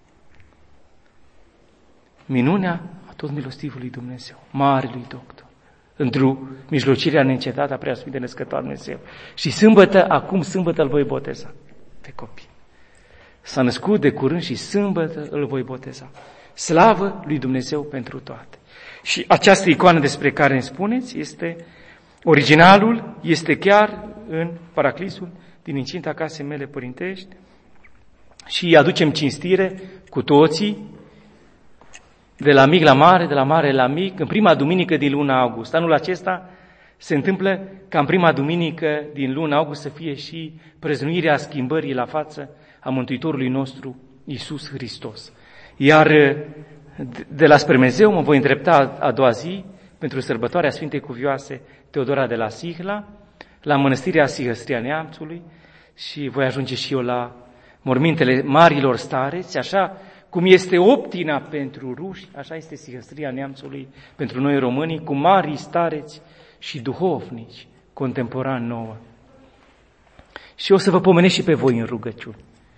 Minunea a tot milostivului Dumnezeu, marelui doctor, într-o mijlocirea neîncetată a Preasfântului Născătoare Dumnezeu. Și sâmbătă, acum sâmbătă îl voi boteza pe copil. S-a născut de curând și sâmbătă îl voi boteza. Slavă lui Dumnezeu pentru toate. Și această icoană despre care îmi spuneți, este originalul, este chiar în paraclisul din incinta casei mele părintești, și îi aducem cinstire cu toții, de la mic la mare, de la mare la mic, în prima duminică din luna august. Anul acesta se întâmplă ca în prima duminică din luna august să fie și prăznuirea schimbării la față a Mântuitorului nostru Iisus Hristos. Iar de la Spremezeu mă voi îndrepta a doua zi pentru sărbătoarea Sfintei Cuvioase Teodora de la Sihla, la mănăstirea Sihăstria Neamțului, și voi ajunge și eu la mormintele marilor stareți, așa cum este Optina pentru ruși, așa este Sihăstria Neamțului pentru noi românii, cu mari stareți și duhovnici contemporani nouă. Și o să vă pomenesc și pe voi în rugăciuni.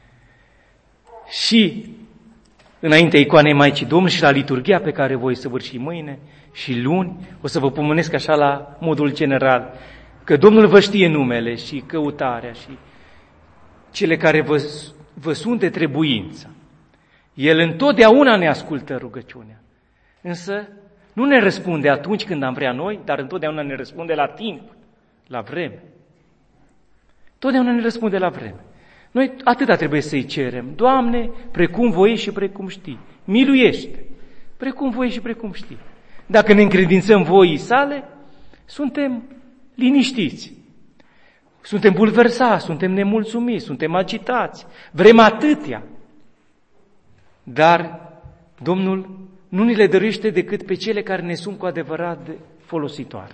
Și înaintea icoanei Maicii Domnului și la liturghia pe care voi săvârși mâine și luni, o să vă pomenesc așa la modul general, că Domnul vă știe numele și căutarea și cele care vă, vă sunt de trebuință. El întotdeauna ne ascultă rugăciunea, însă nu ne răspunde atunci când am vrea noi, dar întotdeauna ne răspunde la timp, la vreme. Totdeauna ne răspunde la vreme. Noi atâta trebuie să-i cerem: Doamne, precum voiești și precum știi, miluiește, precum voiești și precum știi. Dacă ne încredințăm voii sale, suntem liniștiți, suntem bulversați, suntem nemulțumiți, suntem agitați, vrem atâtea. Dar Domnul nu ni le dăruiește decât pe cele care ne sunt cu adevărat de folositoare.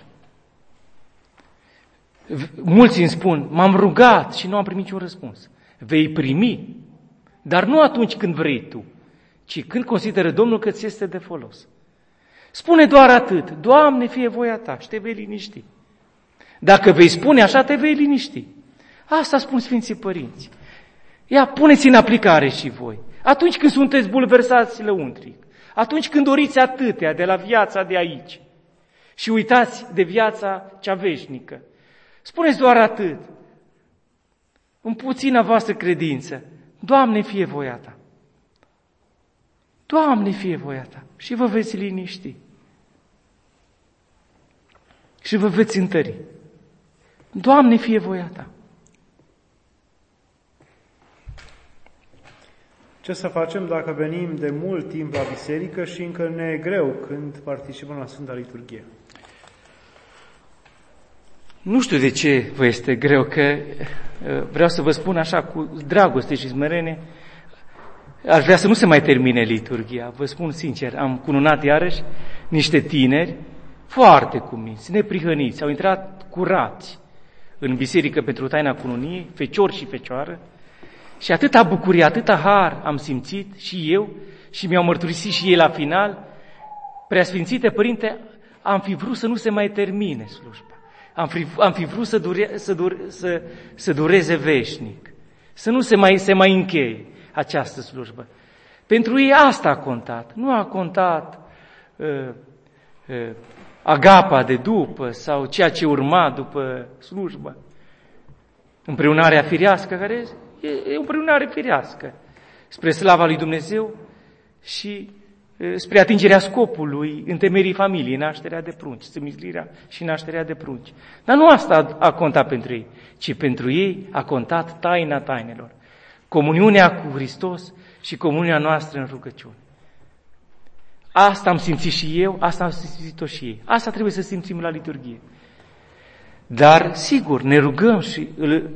Mulți îmi spun: m-am rugat și nu am primit niciun răspuns. Vei primi, dar nu atunci când vrei tu, ci când consideră Domnul că ți este de folos. Spune doar atât: Doamne, fie voia ta, și te vei liniști. Dacă vei spune așa, te vei liniști. Asta spun Sfinții Părinți. Ia, puneți în aplicare și voi. Atunci când sunteți bulversați lăuntric, Atunci când doriți atâtea de la viața de aici și uitați de viața cea veșnică, spuneți doar atât, în puțina voastră credință, Doamne, fie voia Ta. Doamne, fie voia Ta. Și vă veți liniști. Și vă veți întări. Doamne, fie voia Ta. Ce să facem dacă venim de mult timp la biserică și încă ne e greu când participăm la Sfânta Liturghie? Nu știu de ce vă este greu, că vreau să vă spun așa cu dragoste și smerenie, aș vrea să nu se mai termine liturghia. Vă spun sincer, am cununat iarăși niște tineri foarte cuminți, neprihăniți, au intrat curați în biserică pentru taina cununiei, fecior și fecioară, și atâta bucurie, atâta har am simțit și eu, și mi-au mărturisit și ei la final, Preasfințite Părinte, am fi vrut să nu se mai termine slujba. Am fi, am fi vrut să, dure, să, dure, să, să dureze veșnic, să nu se mai, se mai încheie această slujbă. Pentru ei asta a contat. Nu a contat uh, uh, agapa de după sau ceea ce urma după slujbă. Împreunarea firească, care e, e o împreunare firească, spre slava lui Dumnezeu și spre atingerea scopului întemerii familiei, nașterea de prunci, sămizlirea și nașterea de prunci. Dar nu asta a contat pentru ei, ci pentru ei a contat taina tainelor, comuniunea cu Hristos și comuniunea noastră în rugăciune. Asta am simțit și eu, asta am simțit-o și ei. Asta trebuie să simțim la liturghie. Dar, sigur, ne rugăm și îl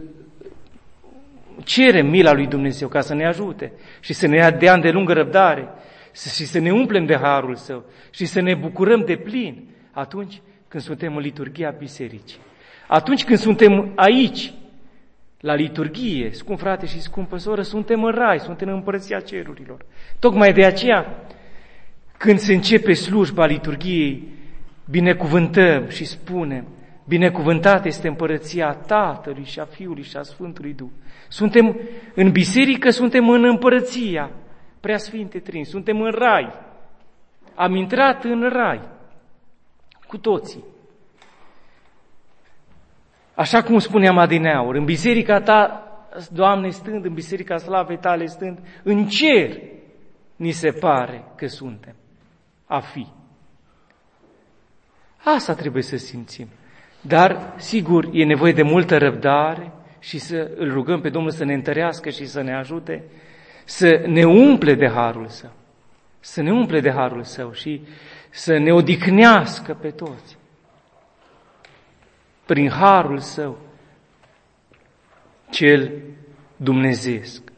cerem mila lui Dumnezeu ca să ne ajute și să ne dea îndelungă răbdare și să ne umplem de harul Său și să ne bucurăm de plin atunci când suntem în liturghia bisericii. Atunci când suntem aici, la liturghie, scump frate și scumpă soră, suntem în rai, suntem în împărăția cerurilor. Tocmai de aceea, când se începe slujba liturghiei, binecuvântăm și spunem: binecuvântată este împărăția Tatălui și a Fiului și a Sfântului Duh. Suntem în biserică, suntem în împărăția Preasfinte Trin, suntem în rai. Am intrat în rai cu toții. Așa cum spuneam adineauri, în biserica Ta, Doamne, stând, în biserica slavei Tale stând, în cer ni se pare că suntem a fi. Asta trebuie să simțim. Dar, sigur, e nevoie de multă răbdare și să îl rugăm pe Domnul să ne întărească și să ne ajute, să ne umple de harul Său, să ne umple de harul Său și să ne odihnească pe toți prin harul Său cel dumnezeiesc.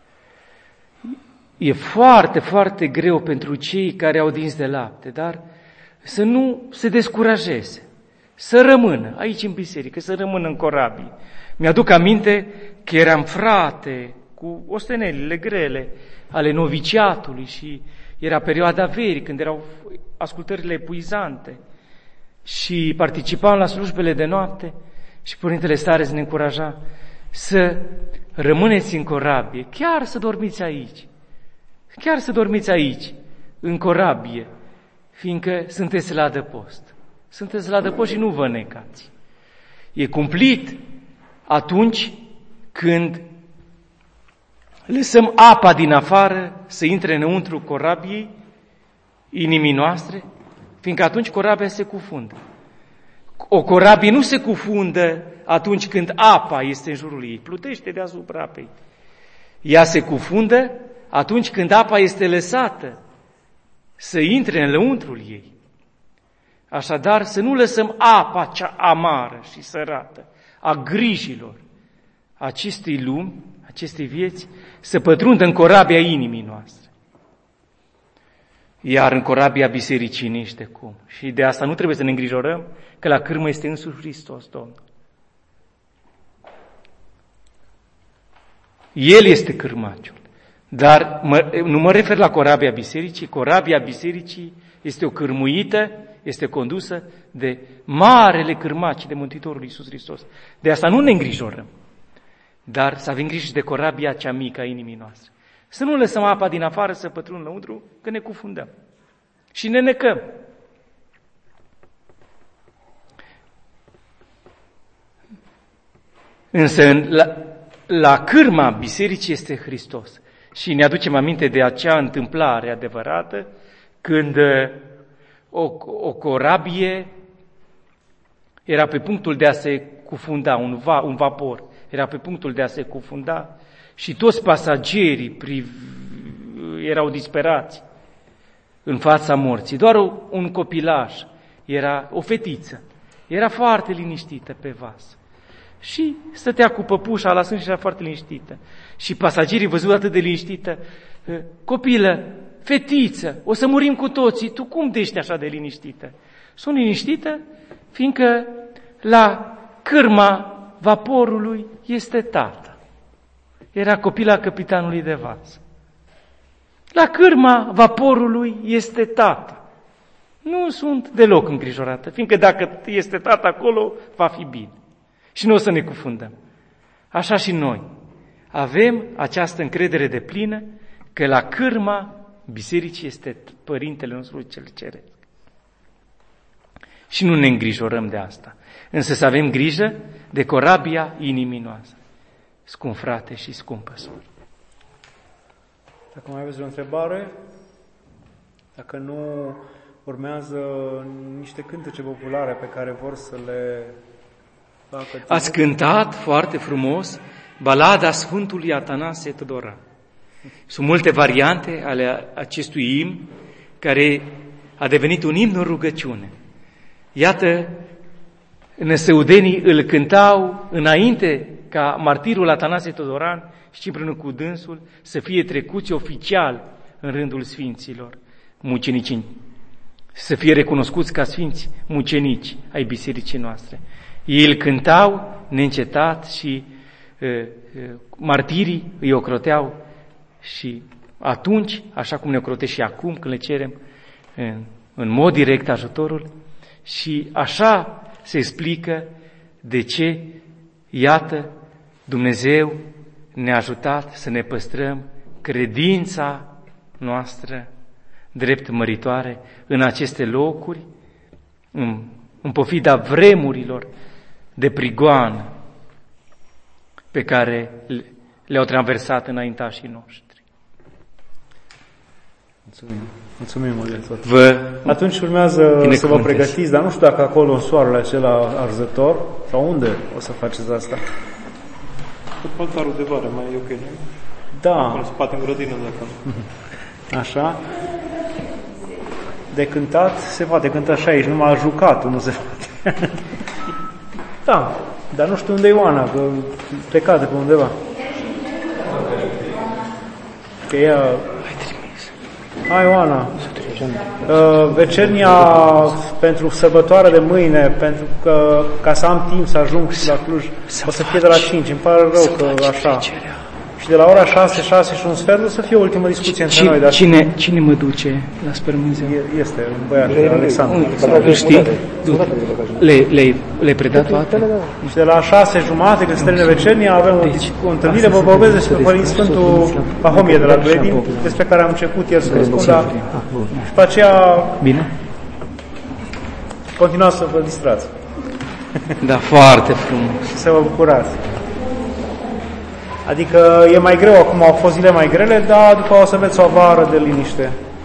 E foarte, foarte greu pentru cei care au dinți de lapte, dar să nu se descurajeze, să rămână aici în biserică, să rămână în corabii. Mi-aduc aminte că eram frate cu ostenelile grele ale noviciatului și era perioada verii, când erau ascultările epuizante și participam la slujbele de noapte și Părintele Stareț ne încuraja să rămâneți în corabie, chiar să dormiți aici, chiar să dormiți aici, în corabie, fiindcă sunteți la adăpost. Sunteți la adăpost și nu vă necați. E cumplit atunci când lăsăm apa din afară să intre înăuntru corabiei, inimii noastre, fiindcă atunci corabia se cufundă. O corabie nu se cufundă atunci când apa este în jurul ei, plutește deasupra apei. Ea se cufundă atunci când apa este lăsată să intre în lăuntrul ei. Așadar, să nu lăsăm apa cea amară și sărată a grijilor acestei lumi, acestei vieți, să pătrundă în corabia inimii noastre. Iar în corabia bisericii nici de cum. Și de asta nu trebuie să ne îngrijorăm, că la cârmă este însuși Hristos, Domnul. El este cârmaciul. Dar mă, nu mă refer la corabia bisericii. Corabia bisericii este o cârmuită, este condusă de marele cârmaci, de Mântuitorul Iisus Hristos. De asta nu ne îngrijorăm. Dar să avem grijă de corabia cea mică a inimii noastre. Să nu lăsăm apa din afară să pătrundă înăuntru, că ne cufundăm. și ne necăm. Însă la, la cârma bisericii este Hristos. Și ne aducem aminte de acea întâmplare adevărată când o, o corabie era pe punctul de a se cufunda, un, va, un vapor era pe punctul de a se cufunda și toți pasagerii priv, erau disperați în fața morții. Doar un copilaj, era o fetiță, era foarte liniștită pe vas. Și stătea cu păpușa la sân și era foarte liniștită. Și pasagerii văzut atât de liniștită, copilă, fetiță, o să murim cu toții, tu cum de ești așa de liniștită? Sunt liniștită, fiindcă la cârma vaporului este tata. Era copila capitanului de vas. La cârma vaporului este tata. Nu sunt deloc îngrijorată, fiindcă dacă este tata acolo, va fi bine. Și nu o să ne cufundăm. Așa și noi avem această încredere deplină că la cârma bisericii este Părintele nostru cel Ceresc. Și nu ne îngrijorăm de asta. Însă să avem grijă de corabia inimii noastre. Scump frate și scumpă soră. Dacă mai aveți o întrebare, dacă nu urmează niște cântece populare pe care vor să le facă. Ați cântat foarte frumos balada Sfântului Atanasie Teodoran. Sunt multe variante ale acestui imn care a devenit un imn în rugăciune. Iată, năsăudenii îl cântau înainte ca martirul Atanasie Teodoran și împreună cu dânsul să fie trecuți oficial în rândul sfinților mucenici, să fie recunoscuți ca sfinți mucenici ai bisericii noastre. Ei îl cântau neîncetat și uh, uh, martirii îi ocroteau și atunci, așa cum ne ocrotesc și acum când le cerem în, în mod direct ajutorul, și așa se explică de ce, iată, Dumnezeu ne-a ajutat să ne păstrăm credința noastră drept măritoare în aceste locuri, în, în pofida vremurilor de prigoană pe care le-au traversat înaintașii noștri. Mulțumim. Mulțumim, mult. Vă Atunci urmează să vă pregătiți, dar nu știu dacă acolo în soarele acela arzător sau unde o să faceți asta. Tot altarul de vară, mai e ok, nu? Da. În spate, în grădină, dacă. Așa. De cântat se poate cânta și aici, numai jucat nu se poate. Da, dar nu știu unde e Ioana, că plecată pe undeva. Că ea... Hai, Ioana. Uh, vecernia pentru sărbătoarea de mâine, pentru că ca să am timp să ajung și la Cluj, o să fie de la cinci. Îmi pare rău că așa. Și de la ora șase, șase și un sfert, o să fie o ultimă discuție între noi. Dar cine, cine mă duce la spărmânzea? Este un băiat, Alexandru. Îl știi? Le, le, le predat toate? Și de la șase jumate, când se termină vecernia, avem o, deci, o întâlnire, vă vorbesc despre Părinte Sfântul Pahomie de la Gledin, despre care am început el să vă spun, dar și după aceea bine. Continuați să vă distrați. Da, foarte frumos. Și să vă bucurați. Adică e mai greu, acum au fost zile mai grele, dar după o să aveți o vară de liniște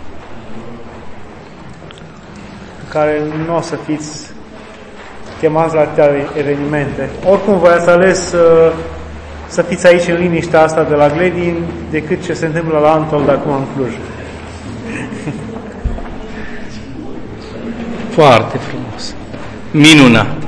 în care nu o să fiți chemați la atâtea evenimente. Oricum voi ați ales să, să fiți aici în liniștea asta de la Gledin decât ce se întâmplă la Antol de acum în Cluj. Foarte frumos. Minunat.